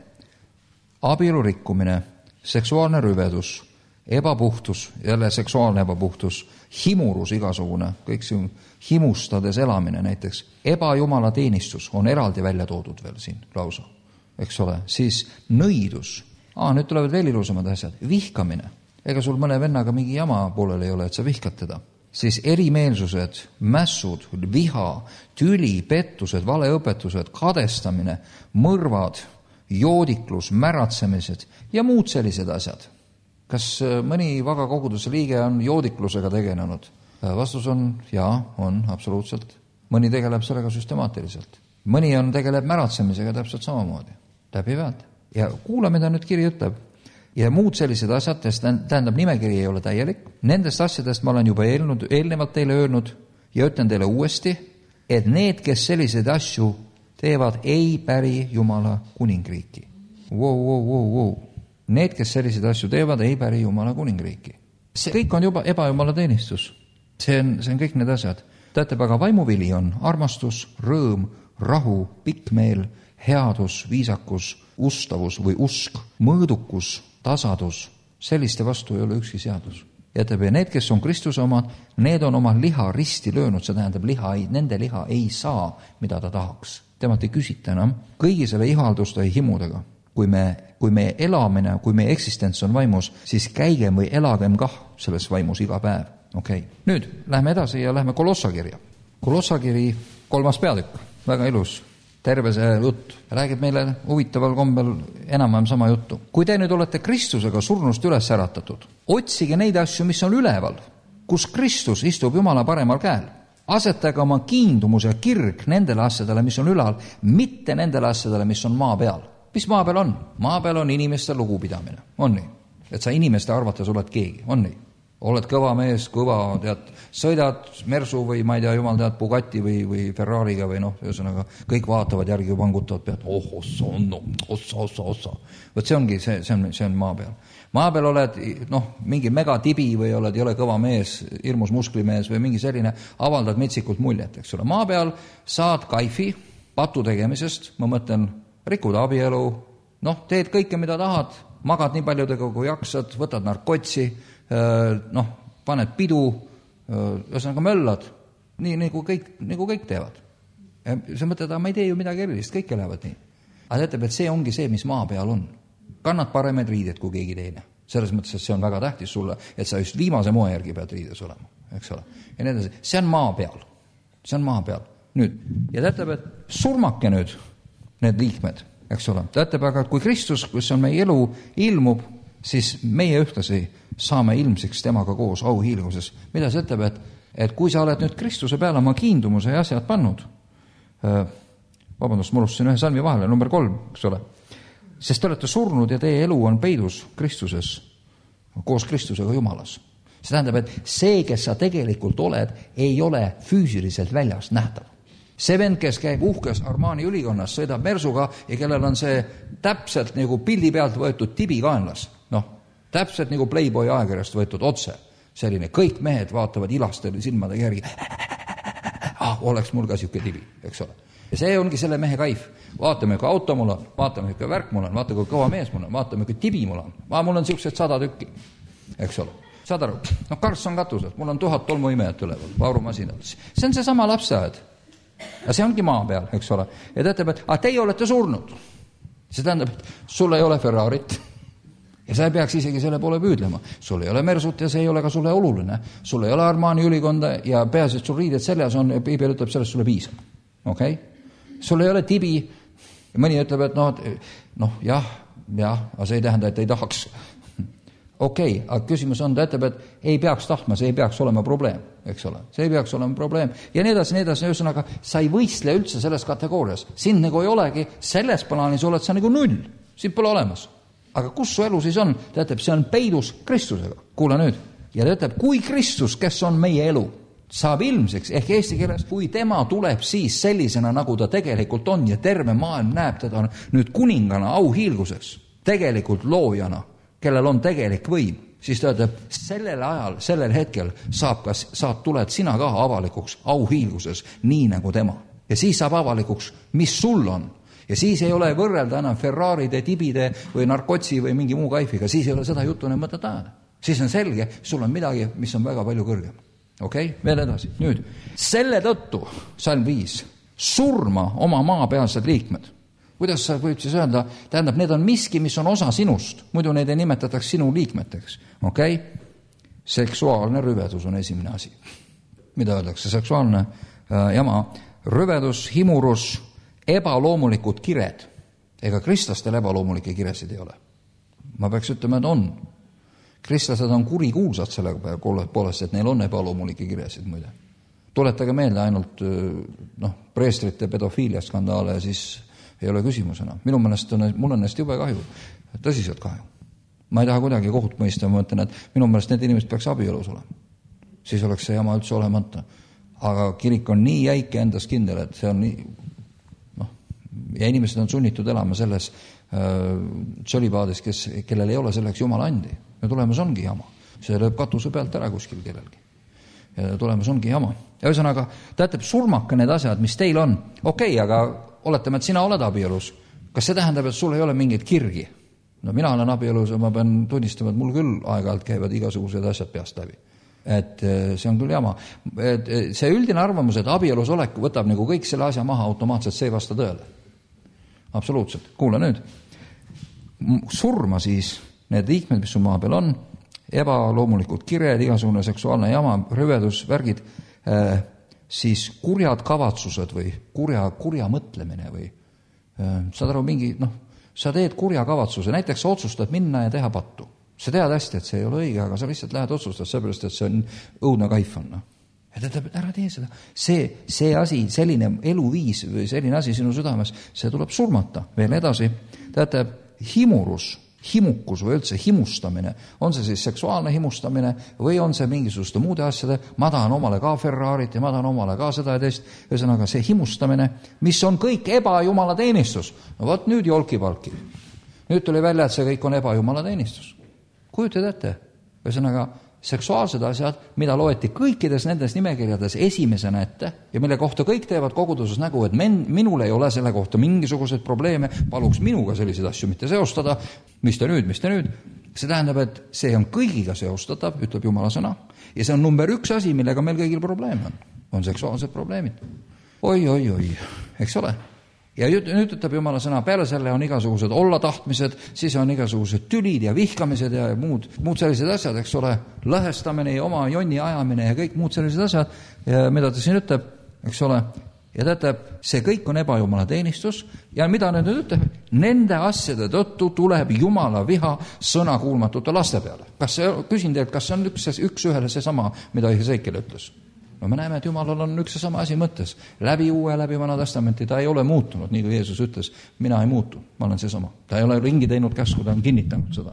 Abielu rikkumine, seksuaalne rüvedus, ebapuhtus, jälle seksuaalne ebapuhtus, himurus igasugune, kõik see himustades elamine näiteks. Ebajumala teenistus on eraldi välja toodud veel siin lausa, eks ole. Siis nõidus. Aa, nüüd tulevad veel ilusamad asjad. Vihkamine. Ega sul mõne vennaga mingi jama poolel ei ole, et sa vihkad teda. Siis erimeelsused, mässud, viha, tüli, pettused, valeõpetused, kadestamine, mõrvad, joodiklus, märatsemised ja muud sellised asjad. Kas mõni vaga koguduse liige on joodiklusega tegelenud? Vastus on, jaa, on, absoluutselt. Mõni tegeleb sellega süstemaatiliselt. Mõni on tegeleb märatsemisega täpselt samamoodi. Läbi pealt. Ja kuula, mida nüüd kiri ütleb. Ja muud sellised asjad, tähendab nimekiri ei ole täielik. Nendest asjadest ma olen juba eelnud, eelnevalt teile öelnud ja ütlen teile uuesti, et need, kes selliseid asju teevad, ei päri Jumala kuningriiki. Wow, wow, wow, wow. Need, kes selliseid asju teevad, ei päri Jumala kuningriiki. See kõik on juba ebajumala teenistus. See on, see on kõik need asjad. Teate, aga vaimuvili on armastus, rõõm, rahu, pikkmeel, headus, viisakus, ustavus või usk, mõõdukus, tasadus, selliste vastu ei ole ükski seadus. Jätab, ja need, kes on Kristuse omad, need on oma liha risti löönud, see tähendab, liha ei, nende liha ei saa, mida ta tahaks. Temalt ei küsita enam kõigi selle ihalduste ja himudega. Kui me, kui me elamine, kui meie eksistents on vaimus, siis käigem või elagem kah selles vaimus iga päev. Okay. Nüüd lähme edasi ja lähme Kolossakirja. Kolossakiri kolmas peatükk, väga ilus. Terve see jutt räägib meile huvitaval kombel enam-vähem sama juttu. Kui te nüüd olete Kristusega surnust üles äratatud, otsige neid asju, mis on üleval, kus Kristus istub Jumala paremal käel. Asetage oma kiindumus ja kirg nendele asjadele, mis on ülal, mitte nendele asjadele, mis on maa peal. Mis maa peal on? Maa peal on inimeste lugupidamine. On nii? Et sa inimeste arvates oled keegi. On nii? Oled kõva mees, kõva, tead, sõidad Mersu või ma ei tea, jumal tead, Bugatti või, või Ferrariga või noh, ühesõnaga, kõik vaatavad järgi ja vangutavad pead, oh, ossa, no, ossa, ossa, ossa. Võt see ongi, see, see on, see on maa peal. Maa peal oled, noh, mingi megatibi või oled, ei ole kõva mees, hirmus musklimees või mingi selline, avaldad metsikult muljet, eks ole. Maa peal saad kaifi patu tegemisest, ma mõtlen, rikuda abielu, noh, teed kõike, mida tahad, magad nii paljudega, kui jaksad, võtad narkotsi, noh, paned pidu, ühesõnaga möllad, nii nagu kõik, nagu kõik teevad. See mõtled, aga ma ei tee ju midagi erilist, kõik elavad nii. Aga ütleb, et see ongi see, mis maa peal on. Kannad paremaid riided kui keegi teine. Selles mõttes, et see on väga tähtis sulle, et sa just viimase moe järgi pead riides olema, eks ole. Ja nii edasi. See on maa peal. See on maa peal. Nüüd, ja ta ütleb, et surmake nüüd need liikmed, eks ole. Ta ütleb, aga kui Kristus, kus on meie elu, ilmub, siis meie ühtlasi saame ilmsiks temaga koos auhiilguses. Mida see ütleb, et, et kui sa oled nüüd Kristuse peale oma kiindumuse ja asjad pannud, vabandust, ma unustasin ühe salmi vahele, number kolm, eks ole, sest te olete surnud ja teie elu on peidus Kristuses, koos Kristusega Jumalas. See tähendab, et see, kes sa tegelikult oled, ei ole füüsiliselt väljast nähtav. See vend, kes käib uhkes Armani ülikonnas, sõidab Mersuga ja kellel on see täpselt nagu pildi pealt võetud tibi kaenlas, noh, täpselt nagu Playboy ajakirjast võetud otse. Selline, kõik mehed vaatavad ilastel silmade järgi. Ah, oleks mul ka siuke tibi, eks ole. Ja see ongi selle mehe kaif. Vaatame, kui auto mul on, vaatame, kui värk mul on, vaatame, kui kõva mees mul on, vaatame, kui tibi mul on. Ma, mul on siuksed sada tükki, eks ole. Saad aru? No Karls on katused, mul on tuhat tolmuimejat üleval, vaurumasinad. See on see sama lapseaed. ja see ongi maa peal, eks ole. Ja ta ütleb, et aga teie olete surnud. See tähendab, et sul ei ole Ferrarit ja sa ei peaks isegi selle poole püüdlema. Sul ei ole Mersut ja see ei ole ka sulle oluline. Sul ei ole Armani ülikonda ja peas, et sul riided seljas on, Piibel ütleb, sellest sulle piisab. Okei? Okay? Sul ei ole tibi. Ja mõni ütleb, et noh, noh jah, jah, aga see ei tähenda, et ei tahaks. Okei, okay, aga küsimus on, ta ütleb, et ei peaks tahtma, see ei peaks olema probleem, eks ole. See ei peaks olema probleem. Ja nii edasi, nii edasi, ühesõnaga, sa ei võistle üldse selles kategoorias. Sind nagu ei olegi, selles plaanis oled sa nagu null. Sind pole olemas. Aga kus su elu siis on? Ta ütleb, see on peidus Kristusega. Kuule nüüd. Ja ta ütleb, kui Kristus, kes on meie elu, saab ilmseks, ehk eesti keeles, kui tema tuleb siis sellisena, nagu ta tegelikult on ja terve maailm näeb teda nüüd kuningana auhiilguses, tegelikult loojana, kellel on tegelik võim, siis ta ütleb, sellel ajal, sellel hetkel saab kas, saad, tuled sina ka avalikuks auhiilguses, nii nagu tema. Ja siis saab avalikuks, mis sul on. Ja siis ei ole võrrelda enam Ferraride, tibide või narkotsi või mingi muu kaifiga, siis ei ole seda juttu enam mõtet ajada. Siis on selge, sul on midagi, mis on väga palju kõrgem. Okei, okay? Veel edasi. Nüüd, selle tõttu, salm viis, surma oma maapealsed liikmed. Kuidas sa võid siis öelda, tähendab, need on miski, mis on osa sinust, muidu neid ei nimetataks sinu liikmeteks. Okei? Okay? Seksuaalne rüvedus on esimene asi. Mida öeldakse? Seksuaalne äh, jama, rüvedus, himurus, ebaloomulikud kired. Ega kristlastel ebaloomulikke kiresid ei ole. Ma peaks ütlema, et on. Kristlased on kurikuulsad selle poolest, et neil on ebaloomulikke kiresid muide. Tuletage meelde ainult noh, preestrite pedofiilia skandaale ja siis ei ole küsimusena. Minu meelest on, mul on neist jube kahju, tõsiselt kahju. Ma ei taha kuidagi kohut mõista, ma mõtlen, et minu meelest need inimesed peaks abielus olema. Siis oleks see jama üldse olemata. Aga kirik on nii jäike endas kindel, et see on nii, noh, ja inimesed on sunnitud elama selles äh, tsölipaadis, kes, kellel ei ole selleks Jumala andi. Ja tulemus ongi jama. See lööb katuse pealt ära kuskil kellelgi. Ja tulemus ongi jama. Ja ühesõnaga, ta ütleb, surmaka need asjad, mis teil on. Okei, okay, aga oletame, et sina oled abielus. Kas see tähendab, et sul ei ole mingeid kirgi? No mina olen abielus ja ma pean tunnistama, et mul küll aeg-ajalt käivad igasugused asjad peast läbi. Et see on küll jama. Et see üldine arvamus, et abielus olek võtab nagu kõik selle asja maha automaatselt, see ei vasta tõele. Absoluutselt. Kuule nüüd. Surma siis need liikmed, mis su maa peal on, ebaloomulikud kired, igasugune seksuaalne jama, rüvedus, värgid, äh, siis kurjad kavatsused või kurja, kurja mõtlemine või äh, saad aru mingi, noh, sa teed kurja kavatsuse, näiteks sa otsustad minna ja teha pattu. Sa tead hästi, et see ei ole õige, aga sa lihtsalt lähed otsustad seepärast, et see on õudne kaif on. No. Ja ta ütleb, et ära tee seda. See, see asi, selline eluviis või selline asi sinu südames, see tuleb surmata. Veel edasi, ta ütleb, himurus, himukus või üldse himustamine, on see siis seksuaalne himustamine või on see mingisuguste muude asjade, ma tahan omale ka Ferrarit ja ma tahan omale ka seda ja teist, ühesõnaga see himustamine, mis on kõik ebajumala teenistus. No võt nüüd jolki-palki. Nüüd tuli välja, et see kõik on ebajumala teenistus. Kujutad ette, ühesõnaga seksuaalsed asjad, mida loeti kõikides nendes nimekirjades esimesena ette ja mille kohta kõik teevad koguduses nägu, et men, minul ei ole selle kohta mingisuguseid probleeme, paluks minuga selliseid asju mitte seostada, mis te nüüd, mis te nüüd. See tähendab, et see on kõigiga seostatav, ütleb Jumala sõna, ja see on number üks asi, millega meil kõigil probleem on, on seksuaalsed probleemid. Oi, oi, oi, eks ole? Ja nüüd ütleb Jumala sõna, peale selle on igasugused olla tahtmised, siis on igasugused tülid ja vihkamised ja muud, muud sellised asjad, eks ole, lõhestamine ja oma jonni ajamine ja kõik muud sellised asjad, mida ta siin ütleb, eks ole, ja ta ütleb, see kõik on ebajumala teenistus ja mida nüüd ütleb, nende asjade tõttu tuleb Jumala viha sõnakuulmatute laste peale. Kas see, küsin teilt, kas see on üks, üks ühele see sama, mida Hesekiel ütles? No me näeme, et Jumalal on üks ja sama asi mõttes. Läbi uue, läbi vana testamenti ta ei ole muutunud, nii kui Jeesus ütles, mina ei muutu, ma olen see sama. Ta ei ole ringi teinud käsku, ta on kinnitanud seda.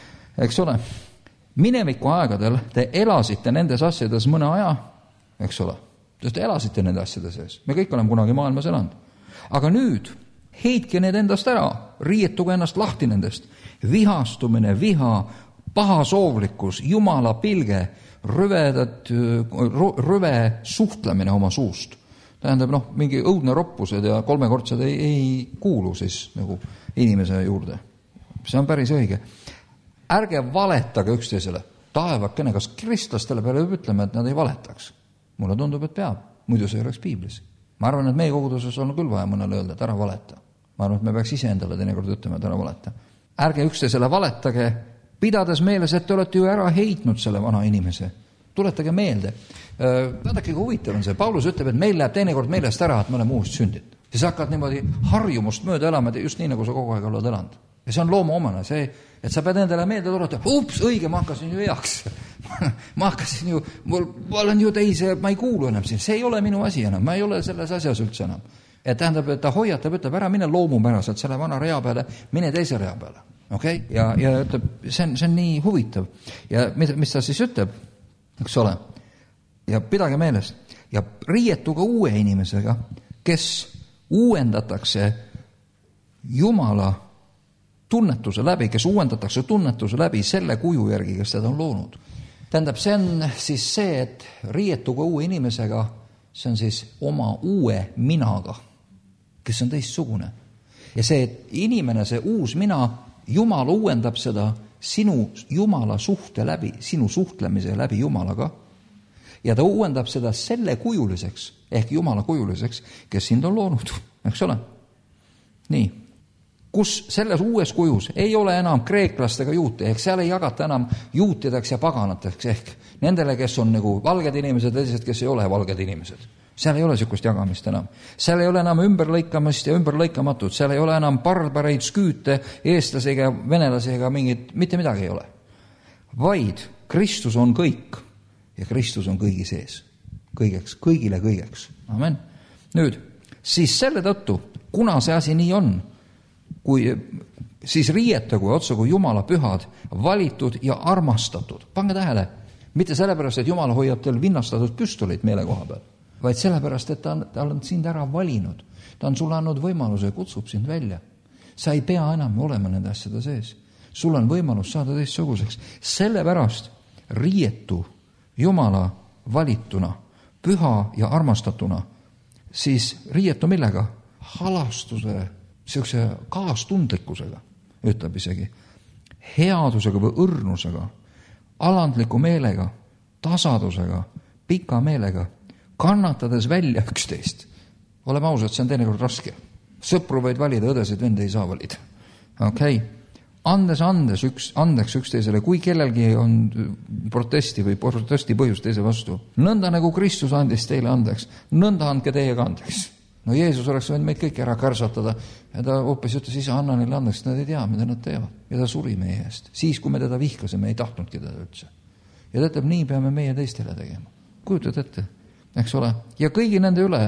Eks ole, mineviku aegadel te elasite nendes asjades mõne aja, eks ole, te elasite nende asjade sees. Me kõik oleme kunagi maailmas elanud. Aga nüüd heitke need endast ära, riietuge ennast lahti nendest. Vihastumine, viha, pahasoovlikkus, Jumala pilge, rüvedad, rüve suhtlemine oma suust. Tähendab, noh, mingi õudne roppused ja kolmekordsed ei, ei kuulu siis nagu inimese juurde. See on päris õige. Ärge valetage üksteisele. Taevakene, kas kristlastele peale ütleme, et nad ei valetaks? Mulle tundub, et peab. Muidu see oleks piiblis. Ma arvan, et meie koguduses on küll vaja mõnele öelda, et ära valeta. Ma arvan, et me peaks ise endale teinekord ütlema, et ära valeta. Ärge üksteisele valetage, pidades meeles, et te olete ju ära heitnud selle vana inimese. Tuletage meelde. Vaadake, kui huvitav on see. Paulus ütleb, et meil läheb teinekord meelest ära, et me oleme uuesti sündid. Ja sa hakkad niimoodi harjumust mööda elama, just nii, nagu sa kogu aeg oled elanud. Ja see on loomuomane, see, et sa pead endale meelde tuletada, ups, õige, ma hakkasin ju heaks. ma hakkasin ju, ma olen ju teise, ma ei kuulu enam siin. See ei ole minu asi enam, ma ei ole selles asjas üldse enam. Et tähendab, et ta hoiatab, ütleb, ära mine loomupäraselt selle vana rea peale, mine teise rea peale. Okay? Ja, ja ütleb, see on, see on nii huvitav. Ja mis, mis ta siis ütleb, eks ole, ja pidage meeles, ja riietuga uue inimesega, kes uuendatakse Jumala tunnetuse läbi, kes uuendatakse tunnetuse läbi selle kuju järgi, kes teda on loonud. Tähendab, see on siis see, et riietuga uue inimesega, see on siis oma uue minaga, kes on teistsugune. Ja see inimene, see uus mina, Jumal uuendab seda sinu Jumala suhte läbi, sinu suhtlemise läbi Jumalaga. Ja ta uuendab seda selle kujuliseks, ehk Jumala kujuliseks, kes sind on loonud, eks ole? Nii, kus selles uues kujus ei ole enam kreeklastega juute, ehk seal ei jagata enam juutideks ja paganateks, ehk nendele, kes on nagu valged inimesed, teised, kes ei ole valged inimesed. Seal ei ole sükust jagamist enam. Seal ei ole enam ümberlõikamist ja ümberlõikamatud, seal ei ole enam barbareid, sküüte, eestlasega, venelasega, mingit, mitte midagi ei ole. Vaid Kristus on kõik ja Kristus on kõigi sees. Kõigeks, kõigile kõigeks. Amen. Nüüd, siis selle tõttu, kuna see asi nii on, kui siis riietagu otsa kui Jumala pühad, valitud ja armastatud. Pange tähele, mitte sellepärast, et Jumal hoiab teil vinnastatud püstolit meele koha peal, vaid sellepärast, et ta on, ta on sind ära valinud. Ta on sulle andnud võimaluse ja kutsub sind välja. Sa ei pea enam olema nende asjade sees. Sul on võimalus saada teistsuguseks. Sellepärast rietu Jumala valituna, püha ja armastatuna, siis rietu millega? Halastuse, siukse kaastundlikkusega, ütleb isegi, headusega või õrnusega, alandliku meelega, tasadusega, pika meelega, kannatades välja üksteist. Oleme ausad, see on teinekord raske. Sõpru võid valida, õdesid vende ei saa valida. Okei. Okay. Andes, andes üks, andeks üksteisele, kui kellelgi on protesti või protesti põhjus teise vastu. Nõnda nagu Kristus andis teile andeks, nõnda andke teiega andeks. No Jeesus oleks võinud meid kõik ära kärsatada ja ta hoopis ütles, isa, anna neile andeks, nad ei tea, mida nad teevad. Ja ta suri meie eest. Siis, kui me teda vihkasime, ei tahtnudki teda üldse. Ja ta ütleb, nii peame meie teistele tegema. Kujutad ette, eks ole? Ja kõigi nende üle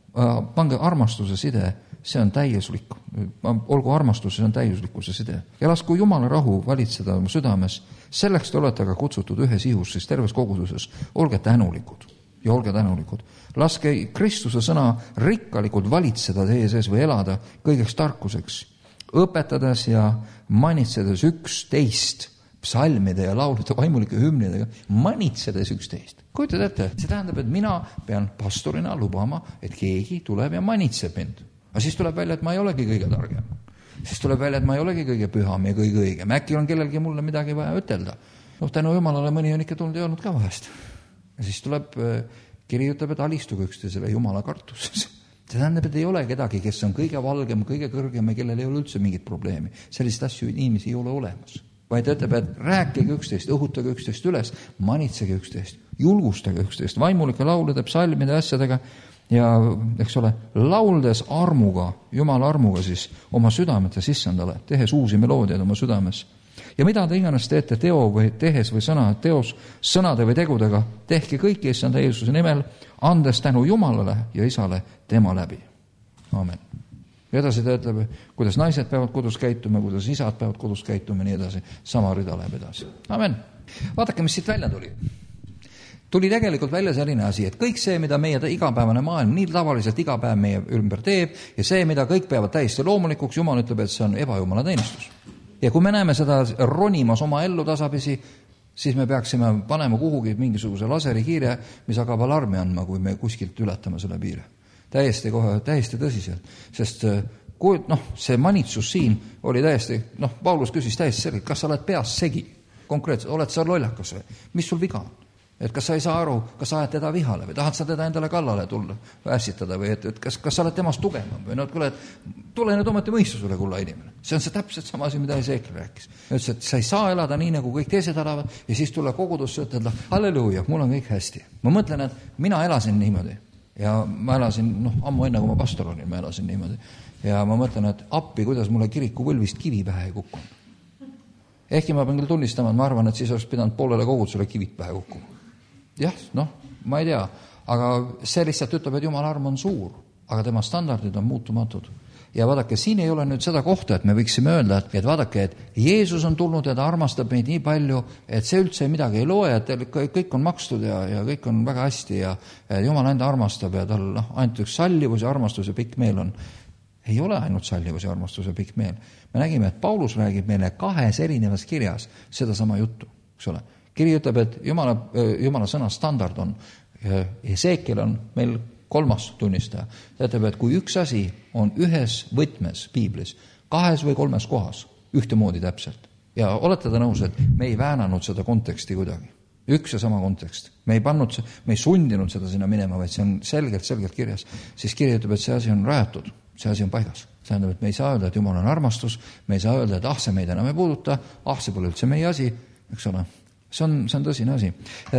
pange armastuse side, see on täiuslik. Olgu armastus, see on täiuslikkuse side. Ja lasku Jumala rahu valitseda oma südames. Selleks te olete aga kutsutud ühes ihus, siis terves koguduses. Olge tänulikud ja olge tänulikud. Laske Kristuse sõna rikkalikult valitseda teie sees või elada kõigeks tarkuseks, õpetades ja manitsedes üksteist psalmide ja laulude vaimulike hümnidega, manitsedes üksteist. Kujutad ette, see tähendab, et mina pean pastorina lubama, et keegi tuleb ja manitseb mind. Aga siis tuleb välja, et ma ei olegi kõige targem. Siis tuleb välja, et ma ei olegi kõige püham ja kõige õigem. Äkki on kellelgi mulle midagi vaja ütelda. Noh, tänu Jumalale mõni on ikka tulnud ja olnud ka vahest. Ja siis tuleb, kiri ütleb, et alistuge üksteisele Jumala kartuses. See tähendab, et ei ole kedagi, kes on kõige valgem, kõige kõrgem ja kellel ei ole üldse mingit probleemi. Sellist asju inimesi ei ole olemas. Vaid ütleb, et rääkige üksteist, õhutage üksteist üles, manitsege üksteist, julgustage üksteist, vaimulike laulude, psalmide asjadega ja, eks ole, lauldes armuga, Jumala armuga siis oma südamete sissendale, tehes uusi meloodiaid oma südames. Ja mida te iganes teete teo või tehes või sõna, teos, sõnade või tegudega, tehke kõiki issanda Jeesuse nimel, andes tänu Jumalale ja Isale tema läbi. Amen. Ja edasi ta ütleb, kuidas naised peavad kodus käituma, kuidas isad peavad kodus käituma, nii edasi. Sama rida läheb edasi. Amen. Vaadake, mis siit välja tuli. Tuli tegelikult välja selline asi, et kõik see, mida meie igapäevane maailm nii tavaliselt iga päev meie ümber teeb ja see, mida kõik peavad täiesti loomulikuks, Jumal ütleb, et see on ebajumala teenistus. Ja kui me näeme seda ronimas oma ellu tasapisi, siis me peaksime panema kuhugi mingisuguse laserikiire, mis hakkab alarmi andma, kui me kuskilt ületame selle piire. Täiesti kohe, täiesti tõsiselt. Sest kui, noh, see manitsus siin oli täiesti, noh, Paulus küsis täiesti selgelt, kas sa oled peas segi? Konkreetselt, oled sa lollakas või? Mis sul viga on? et kas sa ei saa aru, kas sa ajad teda vihale või tahad sa teda endale kallale tulla, ässitada või et, et kas, kas sa oled temast tugevam või no, et kuule, et tule nüüd ometi mõistusele, kulla inimene. See on see täpselt sama asi, mida Ezekiel rääkis. Ütles, et sa ei saa elada nii, nagu kõik teised elavad ja siis tulla kogudusse, ütelda, halleluuja, mul on kõik hästi. Ma mõtlen, et mina elasin niimoodi ja ma elasin, noh, ammu enne, kui ma pastor olin, ma elasin niimoodi. Ja ma mõtlen, et appi, kuidas mulle kiriku võlvist kivi pähe ei kukkunud. Ehkki ma pean küll tunnistama, et ma arvan, et siis oleks pidanud poolele kogudusele kivid pähe kukkuma. Jah, noh, ma ei tea, aga see lihtsalt ütleb, et Jumala arm on suur, aga tema standardid on muutumatud. Ja vaadake, siin ei ole nüüd seda kohta, et me võiksime öelda, et, et vaadake, et Jeesus on tulnud ja ta armastab meid nii palju, et see üldse midagi ei loe, et kõik on makstud ja, ja kõik on väga hästi ja, ja Jumal enda armastab ja tal noh, ainult üks sallivus ja armastus ja pikk meel on. Ei ole ainult sallivus ja armastus ja pikk meel. Me nägime, et Paulus räägib meile kahes erinevas kirjas seda sama juttu, eks ole. Kiri ütleb, et Jumala, Jumala sõna standard on, Ezekiel on meil kolmas tunnistaja. Ta ütleb, et kui üks asi on ühes võtmes piiblis, kahes või kolmes kohas, ühtemoodi täpselt. Ja olete ta nõus, et me ei väänanud seda konteksti kuidagi. Üks ja sama kontekst. Me ei pannud, me ei sundinud seda sinna minema, vaid see on selgelt, selgelt kirjas. Siis kiri ütleb, et see asi on rajatud, see asi on paigas. See tähendab, et me ei saa öelda, et Jumal on armastus, me ei saa öelda, et ah, see meid enam ei puuduta, ah, see pole üldse meie asi, eks ole. See on, see on tõsine asi.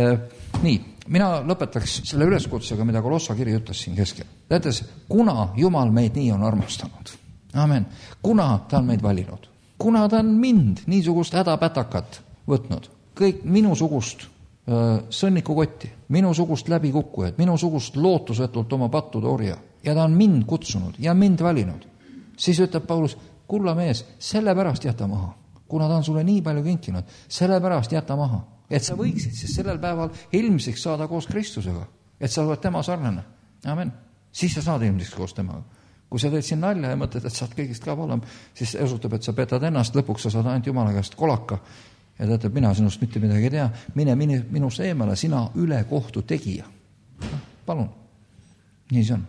Nii, mina lõpetaks selle üleskutsega, mida Kolossa kiri ütles siin keskel. Ta ütles, kuna Jumal meid nii on armastanud. Amen. Kuna ta on meid valinud. Kuna ta on mind niisugust hädapätakat võtnud. Kõik minusugust äh, sõnnikukotti, minusugust läbikukkujat, minusugust lootusetult oma pattude orja. Ja ta on mind kutsunud ja mind valinud. Siis ütleb Paulus, kulla mees, sellepärast jäta maha. Kuna ta on sulle nii palju kinkinud, sellepärast jäta maha. Et sa võiksid siis sellel päeval ilmsiks saada koos Kristusega. Et sa oled tema sarnane. Amen. Siis sa saad ilmsiks koos temaga. Kui sa teed siin nalja ja mõtled, et saad kõigist ka valem, siis osutab, et sa petad ennast, lõpuks sa saad ainult Jumala käest kolaka. Ja ta ütleb, mina sinust mitte midagi ei tea. Mine, mine minust eemale, sina üle kohtu tegija. Palun. Nii see on.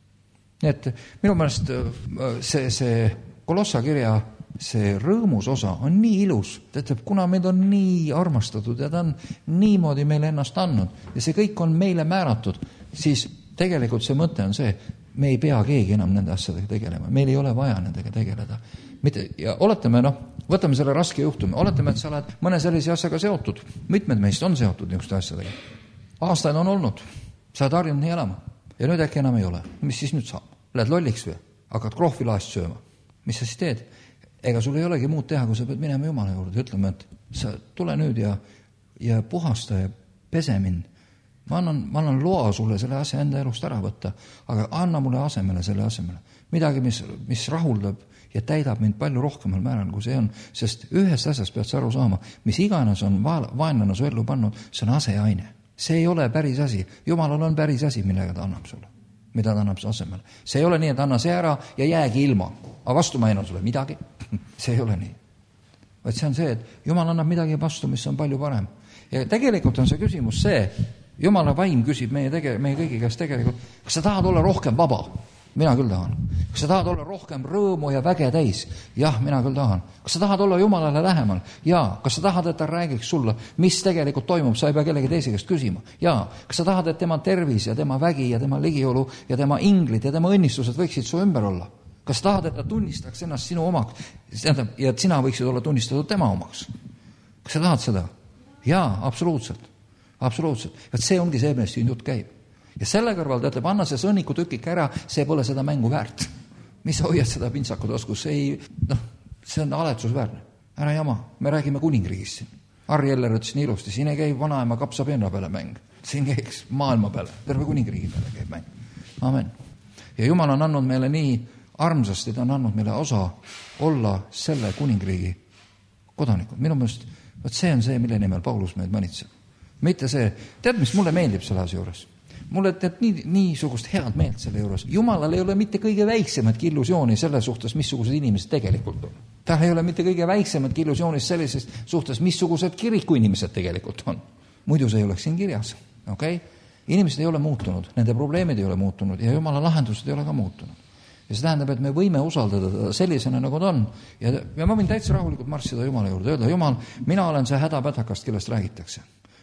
Nii et minu meelest see, see Kolossa kirja see rõõmus osa on nii ilus, ta ütleb, kuna meid on nii armastatud ja ta on niimoodi meile ennast andnud ja see kõik on meile määratud, siis tegelikult see mõte on see, me ei pea keegi enam nende asjadega tegelema, meil ei ole vaja nendega tegeleda. Mitte, ja oletame, noh, võtame selle raske juhtumi, oletame, et sa oled mõne sellise asjaga seotud, mitmed meist on seotud niisuguste asjadega. Aastaid on olnud, sa oled harjunud nii elama ja nüüd äkki enam ei ole. Mis siis nüüd saab? Lähed lolliks või? Hakkad krohvilaast sööma. Mis sa siis teed? Ega sul ei olegi muud teha, kui sa pead minema Jumala juurde. Ütleme, et sa tule nüüd ja, ja puhasta ja pese mind. Ma annan, ma annan loa sulle selle asja enda elust ära võtta, aga anna mulle asemele selle asemele. Midagi, mis, mis rahuldab ja täidab mind palju rohkemal määral, kui see on. Sest ühest asjast pead sa aru saama, mis iganes on vaenlane su ellu pannud, see on aseaine. See ei ole päris asi. Jumalal on päris asi, millega ta annab sulle. Mida ta annab asemele. See ei ole nii, et anna see ära ja jäägi ilma. Aga vastu ma ei anna sulle midagi. See ei ole nii. Vaid see on see, et Jumal annab midagi vastu, mis on palju parem. Ja tegelikult on see küsimus see, Jumala vaim küsib meie, tege, meie kõigi käest tegelikult, kas sa tahad olla rohkem vaba? Mina küll tahan. Kas sa tahad olla rohkem rõõmu ja väge täis? Jah, mina küll tahan. Kas sa tahad olla Jumalale lähemal? Jaa. Kas sa tahad, et ta räägiks sulle, mis tegelikult toimub, sa ei pea kellegi teise käest küsima? Jaa. Kas sa tahad, et tema tervis ja tema vägi ja tema ligiolu ja tema inglid ja tema õnnistused võiksid su ümber olla? Kas sa tahad, et ta tunnistaks ennast sinu omaks ja et sina võiksid olla tunnistatud tema omaks? Kas sa tahad seda? Jaa, absoluutselt. Absoluutselt. Et see ongi see, millest siin jutt käib. Ja selle kõrval ta ütleb, anna see sõnniku tükik ära, see pole seda mängu väärt. Mis sa hoiad seda pintsaku taskus? See, ei, no, see on aletsusväärne. Ära jama, me räägime kuningriigist siin. Harri Eller ütles nii ilusti, siin ei käi vanaema kapsapenna peale mäng. Siin käiks maailma peale, terve kuningriigi peale käib mäng. Amen. Ja Jumal on andnud meile nii armsasti, ta on andnud meile osa olla selle kuningriigi kodanikud. Minu meelest, võt see on see, mille nimel Paulus meid manitseb. Mitte see, tead, mis mulle meeldib selle asja juures? Mulle teeb nii, niisugust head meelt selle juures. Jumalal ei ole mitte kõige väiksematki illusiooni selle suhtes, missugused inimesed tegelikult on. Tal ei ole mitte kõige väiksematki illusioonist sellises suhtes, missugused kiriku inimesed tegelikult on. Muidu see ei oleks siin kirjas. Okay? Inimesed ei ole muutunud, nende probleemid ei ole muutunud ja Jumala lahendused ei ole ka muutunud. Ja see tähendab, et me võime usaldada sellisena, nagu ta on. Ja, ja ma võin täitsa rahulikult marssida Jumala juurde, öelda, Jumal, mina olen see hädapätakast, kellest räägitakse.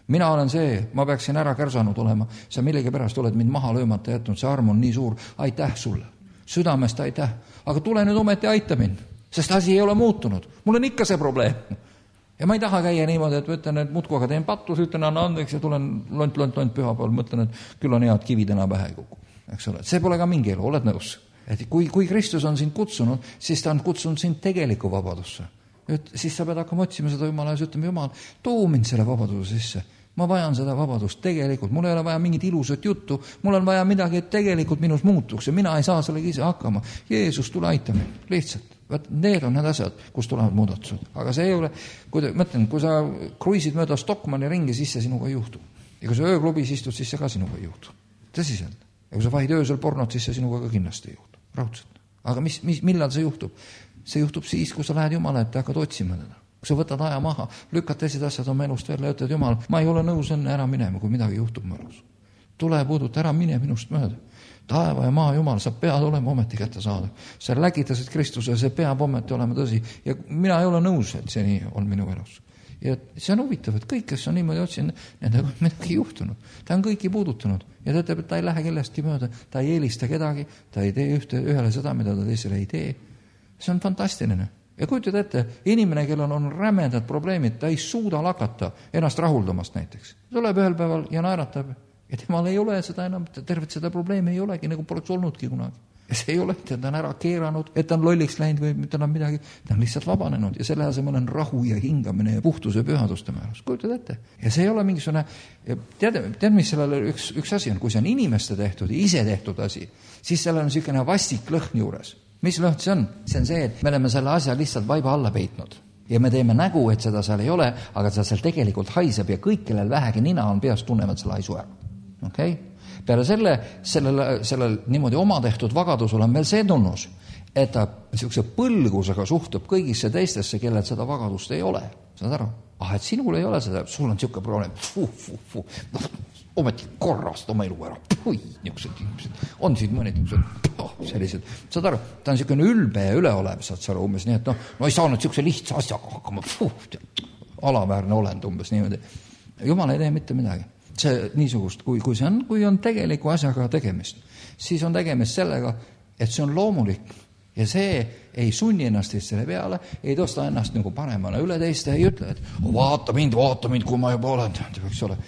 mina olen see, ma peaksin ära kärsanud olema, sa millegi pärast oled mind maha löömata jätnud, see arm on nii suur, aitäh sulle, südamest aitäh, aga tule nüüd ometi aita mind, sest asi ei ole muutunud, mul on ikka see probleem. Ja ma ei taha käia niimoodi, et ütlen, et muudkui aga teen patus, ütlen, anna andeks ja tulen lont, lont, lont pühapäeval, mõtlen, et küll on head kivi täna pähe ei kuku. Eks ole, see pole ka mingi elu, oled nõus. Et kui, kui Kristus on sind kutsunud, siis ta on kutsunud sind tegeliku vabadusse. Et siis sa pead hakkama otsima seda Jumala ja ütlema, Jumal, too mind selle vabaduse sisse. Ma vajan seda vabadust tegelikult, mul ei ole vaja mingit ilusat juttu, mul on vaja midagi, et tegelikult minus muutuks ja mina ei saa sellega ise hakkama. Jeesus, tule aita mind, lihtsalt. Vaat need on need asjad, kus tulevad muudatused. Aga see ei ole, kui te, mõtlen, kui sa kruiisid mööda Stockmanni ringi, siis see sinuga ei juhtu. Ja kui sa ööklubis istud, siis see ka sinuga ei juhtu. Tõsiselt. Ja kui sa vahid öösel pornot, siis see sinuga ka kindlasti ei juhtu. Raudselt. Aga mis, mis, millal see juhtub? See juhtub siis, kui sa lähed Jumala ette, hakkad otsima teda. Kui sa võtad aja maha, lükkad teised asjad oma elust välja ja ütled, Jumal, ma ei ole nõus enne ära minema, kui midagi juhtub mu elus. Tule puuduta ära, mine minust mööda. Taeva ja maa Jumal, sa pead olema ometi kätte saada. Sa läkitasid Kristuse, see peab ometi olema tõsi. Ja mina ei ole nõus, et see nii on minu elus. Ja see on huvitav, et kõik, kes on niimoodi otsinud, nendega on midagi juhtunud. Ta on kõiki puudutanud ja ta ütleb, et ta ei lähe kellestki mööda, ta ei eelista kedagi, ta ei tee ühte, ühele seda, mida ta teisele ei tee. See on fantastiline. Ja kujutad ette, inimene, kellel on rämedad probleemid, ta ei suuda lakata ennast rahuldamast näiteks. Tuleb ühel päeval ja naeratab ja temal ei ole seda enam, tervet seda probleemi ei olegi, nagu poleks olnudki kunagi. Ja see ei ole, et ta on ära keeranud, et ta on lolliks läinud või ta on midagi, ta on lihtsalt vabanenud ja selle asemel on rahu ja hingamine ja puhtuse pühaduste määrus. Kujutad ette? Ja see ei ole mingisugune, tead, tead mis sellele üks, üks asi on, kui see on inimeste tehtud ja ise tehtud asi, siis sellel on niisugune vastik lõhn juures. Mis lõhn see on? See on see, et me oleme selle asja lihtsalt vaiba alla peitnud. Ja me teeme nägu, et seda seal ei ole, aga seda seal tegelikult haiseb ja kõik, kellel vähegi nina on peast, tunnevad selle haisu ära. Okay? Peale selle, sellel, sellel niimoodi oma tehtud vagadusel on veel see tunnus, et ta niisuguse põlgusega suhtub kõigisse teistesse, kellel seda vagadust ei ole. Saad aru? Ah, et sinul ei ole seda, sul on niisugune probleem. Fuh, fuh, fuh. No, ometi korrast oma elu ära. Pui, niisugused inimesed. On siin mõned niisugused, oh, sellised. Saad aru? Ta on niisugune ülbe ja üleolev, saad sa aru umbes nii, et no, no ei saanud niisuguse lihtsa asjaga hakkama. Fuh, alaväärne olend umbes niimoodi. Jumal ei tee mitte midagi. See niisugust, kui, kui see on, kui on tegeliku asjaga tegemist, siis on tegemist sellega, et see on loomulik ja see ei sunni ennast selle peale, ei tõsta ennast nagu paremana üle teiste, ei ütle, et vaata mind, vaata mind, kui ma juba olen, eks ole.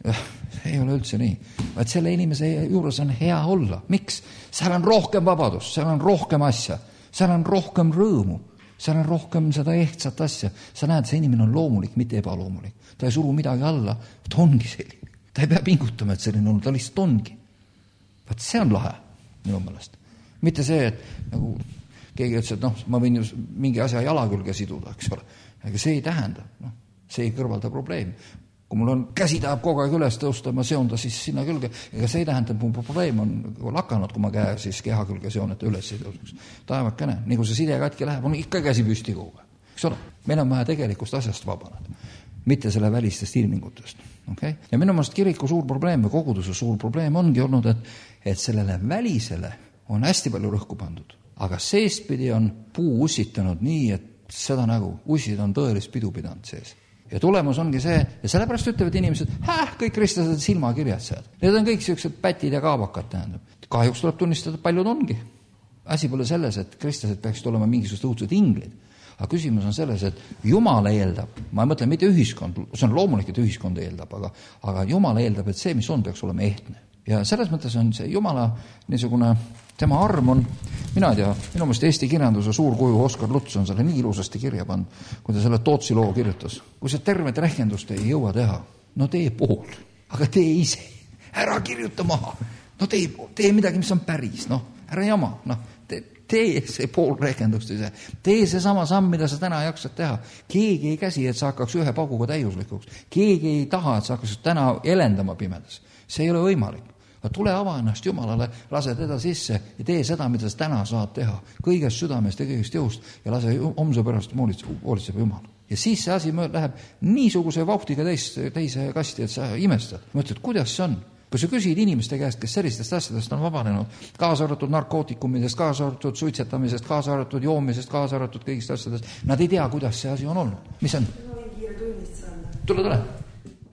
See ei ole üldse nii, vaid selle inimese juures on hea olla. Miks? Seal on rohkem vabadust, seal on rohkem asja, seal on rohkem rõõmu, seal on rohkem seda ehtsat asja. Sa näed, see inimene on loomulik, mitte ebaloomulik. Ta ei suru midagi alla, ta ongi selline. Ta ei pea pingutama, et selline on, ta lihtsalt ongi. Vaat see on lahe, minu meelest. Mitte see, et nagu keegi ütles, et noh, ma võin ju mingi asja jala külge siduda, eks ole. Aga see ei tähenda, noh, see ei kõrvalda probleemi. Kui mul on käsi tahab kogu aeg üles tõusta, ma seon ta siis sinna külge. Ega see ei tähenda, et mu probleem on lakanud, kui ma käe siis keha külge seon, et üles ei tõuseks. Taevakene, nii kui see side katki läheb, on ikka käsi püsti kogu aeg. Eks ole, meil on vaja tegelikust asjast vabaneda, mitte selle välistest ilmingutest. Okay? Ja minu meelest kiriku suur probleem või koguduse suur probleem ongi olnud, et, et sellele välisele on hästi palju rõhku pandud. Aga seestpidi on puu ussitanud nii, et seda nagu ussid on tõelist pidu pidanud sees. Ja tulemus ongi see, ja sellepärast ütlevad inimesed, häh, kõik kristlased silmakirjad sead. Need on kõik sellised pätid ja kaabakad, tähendab. Kahjuks tuleb tunnistada, paljud ongi. Asi pole selles, et kristlased peaksid olema mingisugused õudsed inglid. Aga küsimus on selles, et Jumal eeldab, ma ei mõtle mitte ühiskond, see on loomulik, et ühiskond eeldab, aga, aga Jumal eeldab, et see, mis on, peaks olema ehtne. Ja selles mõttes on see Jumala niisugune, tema arm on, mina ei tea, minu meelest Eesti kirjanduse suur kuju Oskar Luts on selle nii ilusasti kirja pannud, kui ta selle Tootsi loo kirjutas. Kui see tervet rehkendust ei jõua teha, no tee pool, aga tee ise, ära kirjuta maha, no tee, tee midagi, mis on päris, noh, ära jama, noh, tee, tee see pool rehkendust ise, tee see sama samm, mida sa täna jaksad teha. Keegi ei käsi, et sa hakkaks ühe paguga täiuslikuks. Keegi ei taha, et sa hakkaks täna elendama pimedas. See ei ole võimalik. Aga tule ava ennast Jumalale, lase teda sisse ja tee seda, mida sa täna saad teha. Kõigest südamest ja kõigest jõust ja lase homse pärast hoolitseb Jumal. Ja siis see asi läheb niisuguse vauhtiga teise, teise kasti, et sa imestad. Mõtled, kuidas see on? Kui sa küsid inimeste käest, kes sellistest asjadest on vabanenud, kaasa arvatud narkootikumidest, kaasa arvatud suitsetamisest, kaasa arvatud joomisest, kaasa arvatud kõigist asjadest, nad ei tea, kuidas see asi on olnud. Mis on? Tule, tule.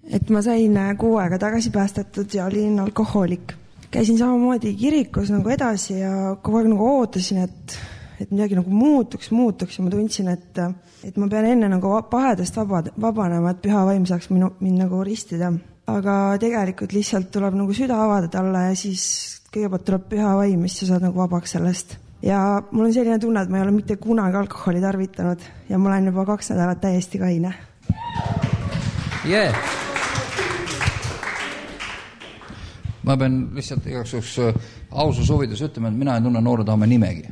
et ma sain kuu aega tagasi päästetud ja olin alkohoolik. Käisin samamoodi kirikus nagu edasi ja kogu aeg nagu ootasin, et, et midagi nagu muutuks, muutuks ja ma tundsin, et, et ma pean enne nagu pahedest vabad, vabanema, et püha vaim saaks minu, mind nagu ristida. Aga tegelikult lihtsalt tuleb nagu süda avada talle ja siis kõigepealt tuleb püha vaim, siis sa saad nagu vabaks sellest. Ja mul on selline tunne, et ma ei ole mitte kunagi alkoholi tarvitanud ja ma olen juba kaks nädalat täiesti kaine. Yeah. Ma pean lihtsalt igaks juhuks ausus huvides ütlema, et mina ei tunne noore daame nimegi.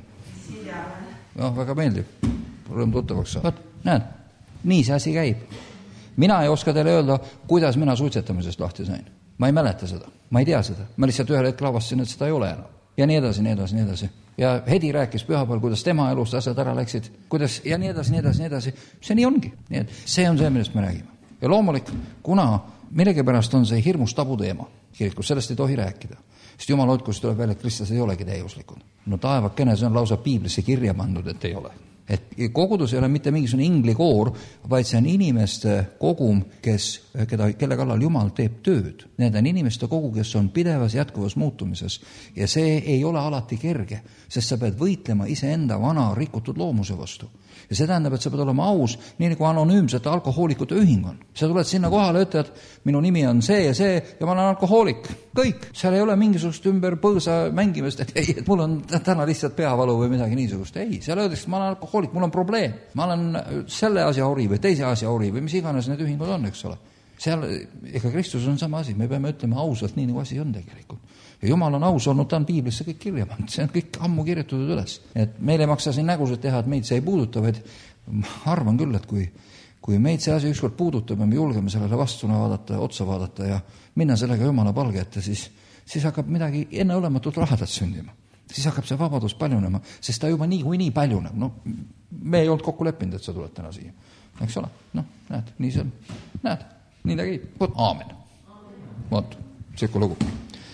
No, väga meeldib. Rõõm tuttavaks saab. Näed, nii see asi käib. Mina ei oska teile öelda, kuidas mina suitsetamisest lahti sain. Ma ei mäleta seda. Ma ei tea seda. Ma lihtsalt ühel hetkel avastasin, et seda ei ole enam. Ja nii edasi, nii edasi, nii edasi. Ja Hedi rääkis pühapäeval, kuidas tema elust asjad ära läksid, kuidas ja nii edasi, nii edasi, nii edasi. See nii ongi. Nii et see on see, millest me räägime. Ja loomulik, kuna millegipärast on see hirmus tabu teema kirikus, sellest ei tohi rääkida. Sest Jumal hoidkus tuleb välja, et Kristus ei olegi täiuslikud. No taevakene, see on lausa piiblisse kirja pandud, et ei ole. Et kogudus ei ole mitte mingisugune inglikoor, vaid see on inimeste kogum, kes, keda, kelle kallal Jumal teeb tööd. Need on inimeste kogu, kes on pidevas jätkuvas muutumises. Ja see ei ole alati kerge, sest sa pead võitlema iseenda vana rikutud loomuse vastu. Ja see tähendab, et sa pead olema aus, nii nagu anonüümsete alkohoolikute ühing on. Sa tuled sinna kohale, ütled, minu nimi on see ja see ja ma olen alkohoolik. Kõik. Seal ei ole mingisugust ümber põõsa mängimist, et ei, et mul on täna lihtsalt peavalu või midagi niisugust. Ei, seal öeldakse, et ma olen alkohoolik, mul on probleem. Ma olen selle asja ori või teise asja ori või mis iganes need ühingud on, eks ole. Seal, ega Kristus on sama asi, me peame ütlema ausalt nii, nagu asi on tegelikult. Ja Jumal on aus olnud, ta on piiblisse kõik kirja pannud, see on kõik ammu kirjutatud üles. Et meil ei maksa siin nägused teha, et meid see ei puuduta, vaid ma arvan küll, et kui, kui meid see asi ükskord puudutab ja me julgeme sellele vastuna vaadata, otsa vaadata ja minna sellega Jumala palge ette, siis, siis hakkab midagi enneolematult rahadat sündima. Siis hakkab see vabadus paljunema, sest ta juba nii kui nii paljuneb. No, me ei olnud kokku leppinud, et sa tuled täna siia. Eks ole? No, näed, nii see on. Näed, nii ta käib. Vot, aamen. Vot, siuke lugu.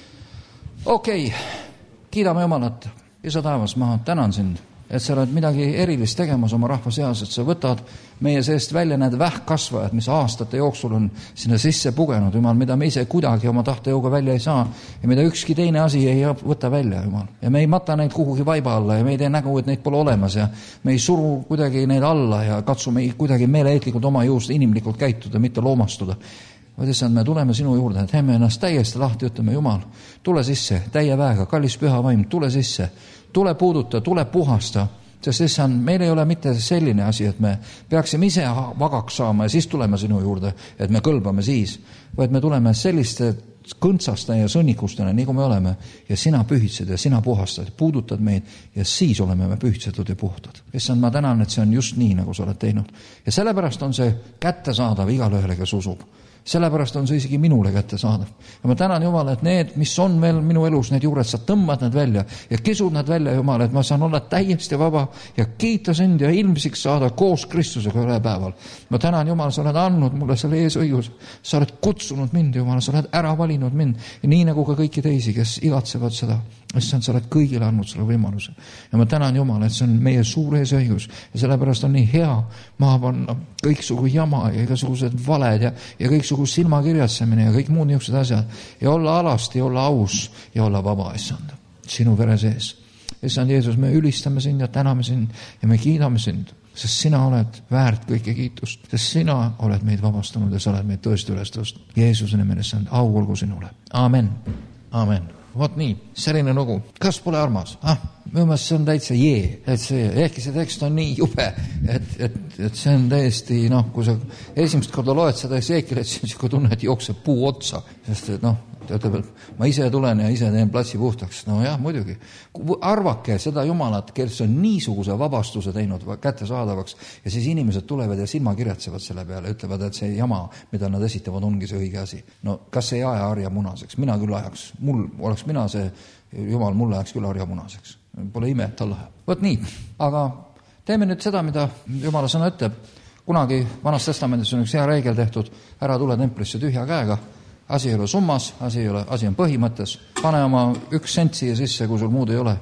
Okei, okay. Kiidame Jumalat. Isa taevas, ma tänan sind, et sa oled midagi erilist tegemas oma rahva seas, et sa võtad meie seest välja need vähkkasvajad, mis aastate jooksul on sinna sisse pugenud, Jumal, mida me ise kuidagi oma tahtejõuga välja ei saa ja mida ükski teine asi ei võta välja, Jumal. Ja me ei mata neid kuhugi vaiba alla ja me ei tee nägu, et neid pole olemas ja me ei suru kuidagi neid alla ja katsume kuidagi meeleheitlikult oma juust inimlikult käituda, mitte loomastuda. Võidesand, me tuleme sinu juurde, et teeme ennast täiesti lahti, ütleme, Jumal, tule sisse, täie väega, kallis püha vaim, tule sisse, tule puuduta, tule puhasta, sest issand, meil ei ole mitte selline asi, et me peaksime ise vagaks saama ja siis tuleme sinu juurde, et me kõlbame siis, vaid me tuleme selliste kõntsaste ja sõnnikustena, nii kui me oleme, ja sina pühitsed ja sina puhastad, puudutad meid ja siis oleme me pühitsetud ja puhtad. Issand, ma tänan, et see on just nii, nagu sa oled teinud. Ja sellepärast on see kättesaadav igale ühele, kes usub. Sellepärast on see isegi minule kätte saadav. Ja ma tänan Jumal, et need, mis on veel minu elus, need juured, sa tõmbad nad välja ja kisud nad välja, Jumal, et ma saan olla täiesti vaba ja kiita sind ja ilmsiks saada koos Kristusega üle päeval. Ma tänan Jumal, sa oled andnud mulle selle eesõigus. Sa oled kutsunud mind, Jumal, sa oled ära valinud mind. Ja nii nagu ka kõiki teisi, kes igatsevad seda. Issand, sa oled kõigile andnud selle võimaluse. Ja ma tänan Jumal, et see on meie suur eesõigus ja sellepärast on nii hea maha panna kõiksugu jama ja igasugused valed ja, ja kõiksugu silmakirjatsemine ja kõik muud niisugused asjad ja olla alasti, ja olla aus ja olla vaba, issand, sinu vere sees. Issand Jeesus, me ülistame sind ja täname sind ja me kiidame sind, sest sina oled väärt kõike kiitust, sest sina oled meid vabastanud ja sa oled meid tõesti üles tõstnud. Jeesuse nimel, issand, au olgu sinule. Aamen. Aamen. Vot nii, selline lugu. Kas pole armas? Ah, mõnes see on täitsa jee, et see, ehkki see tekst on nii jube, et, et, et see on täiesti, noh, kui sa esimest korda loed seda Eseekilit, siis kui tunned, et jookseb puu otsa, sest et noh, ta ütleb, et ma ise tulen ja ise teen platsi puhtaks. No jah, muidugi. Arvake seda Jumalat, kes on niisuguse vabastuse teinud kättesaadavaks ja siis inimesed tulevad ja silma kirjatsevad selle peale, ütlevad, et see jama, mida nad esitavad, ongi see õige asi. No kas ei aja harja munaseks? Mina küll ajaks. Mul oleks mina see, Jumal mulle ajaks küll harja munaseks. Pole ime, et ta läheb. Võt nii, aga teeme nüüd seda, mida Jumala sõna ütleb. Kunagi Vanas Testamendis on üks hea reegel tehtud, ära tule templisse tühja käega. Asi ei ole summas, asi, ei ole, asi on põhimõttes. Pane oma üks sent siia sisse, kui sul muud ei ole.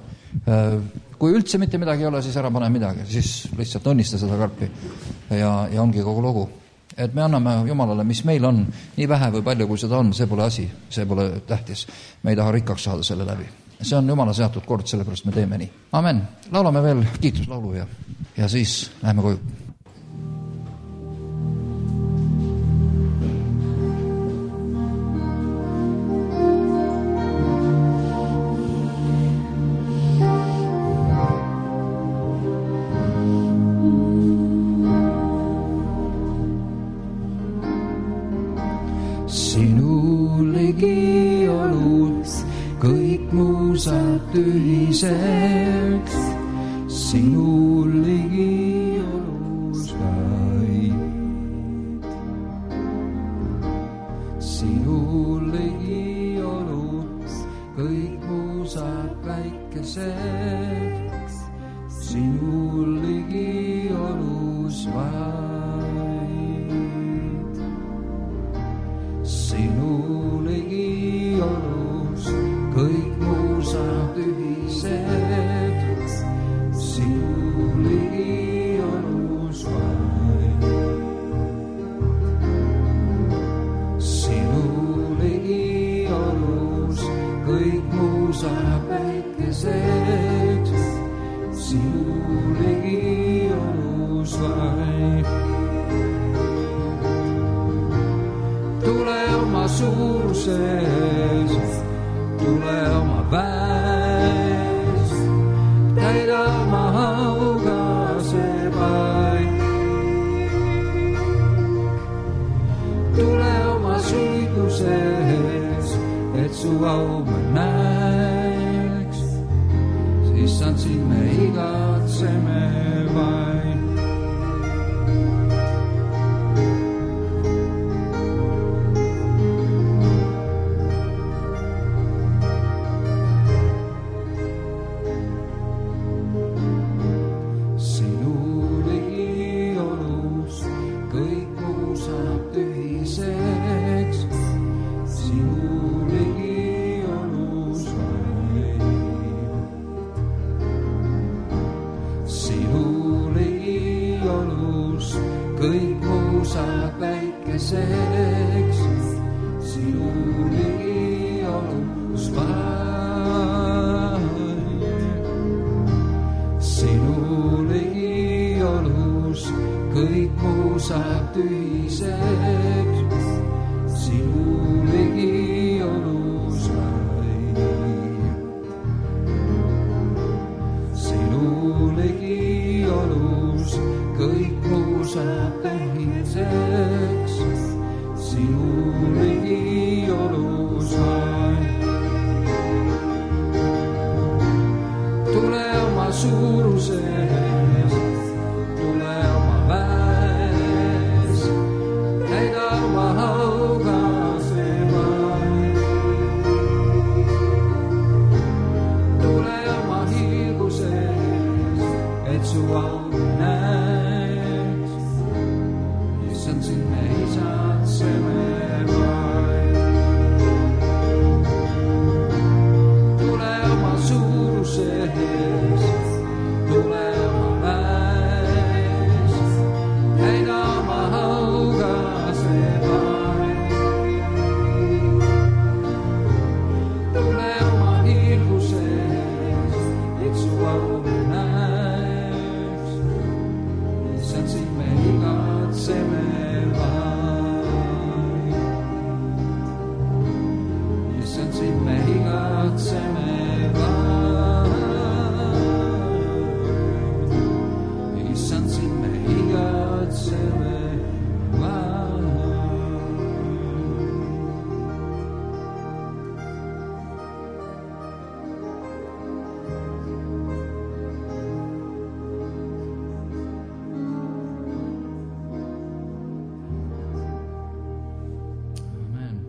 Kui üldse mitte midagi ei ole, siis ära pane midagi. Siis lihtsalt õnnista seda karpi ja, ja ongi kogu lugu. et me anname Jumalale, mis meil on, nii vähe või palju, kui seda on, see pole asi, see pole tähtis. Me ei taha rikkaks saada selle läbi. See on Jumala seatud kord, sellepärast me teeme nii. Amen. Laulame veel kiituslaulu ja, ja siis läheme koju. Tühiseks sinu ligi olus vaid. Sinu ligi olus kõik muu saab väikeseks. Sinu ligi olus vaid. Sinu ligi olus kõik muu saab tühiseks. Sinu ligi olus vaid. Sinu ligi olus kõik muu saab väikeseks. Sinu ligi olus vaid. Tule oma suuruses, tule oma väes, täida oma hauga see paik. Tule oma süüduses, et su au ma näeks, siis saan siin me igatseme vaid.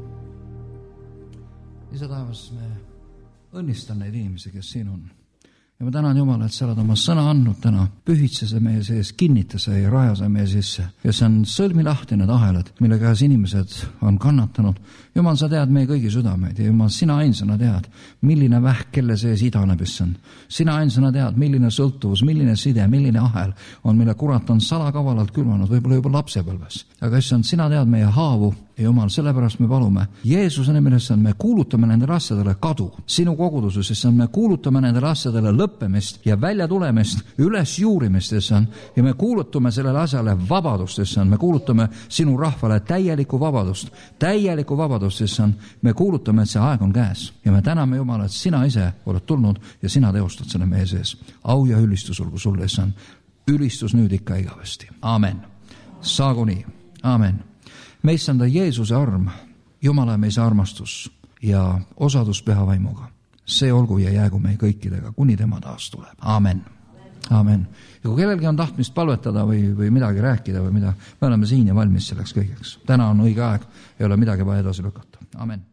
Isa taevas, me õnnistan neid inimesi, kes siin on, ja ma tänan Jumal, et sa oled oma sõna andnud täna, pühitse see meie sees, kinnita see ja raja see meie sisse. Ja see on sõlmilahti need ahelad, mille käes inimesed on kannatanud. Jumal, sa tead meie kõigi südameid ja Jumal, sina ainsana tead, milline vähk kelle sees idaneb issand. Sina ainsana tead, milline sõltuvus, milline side, milline ahel on, mille kurat on salakavalalt külvanud, võib-olla juba lapsepõlves. Aga issand, sina tead meie haavu ja Jumal, sellepärast me palume Jeesuse nimel, me kuulutame nendele asjadele kadu. Sinu koguduses, issand, me kuulutame nendele asjadele lõppemist ja välja tulemist, üles juurimist, issand, ja me kuulutame sellele asjale vabadust, issand, me kuulutame sinu rahvale täielikku vabadust, täielikku vabadust, issand, me kuulutame, et see aeg on käes ja me täname Jumal, et sina ise oled tulnud ja sina teostad selle meie sees. Au ja ülistus olgu sulle, issand, ülistus nüüd ikka igavesti. Aamen. Saagu nii. Aamen. Me issanda Jeesuse arm, Jumala meise armastus ja osadus püha vaimuga. See olgu ja jäägu meie kõikidega, kuni tema taas tuleb. Aamen. Aamen. Ja kui kellelgi on tahtmist palvetada või, või midagi rääkida või mida, me oleme siin ja valmis selleks kõigeks. Täna on õige aeg, ei ole midagi vaja edasi lükata. Aamen.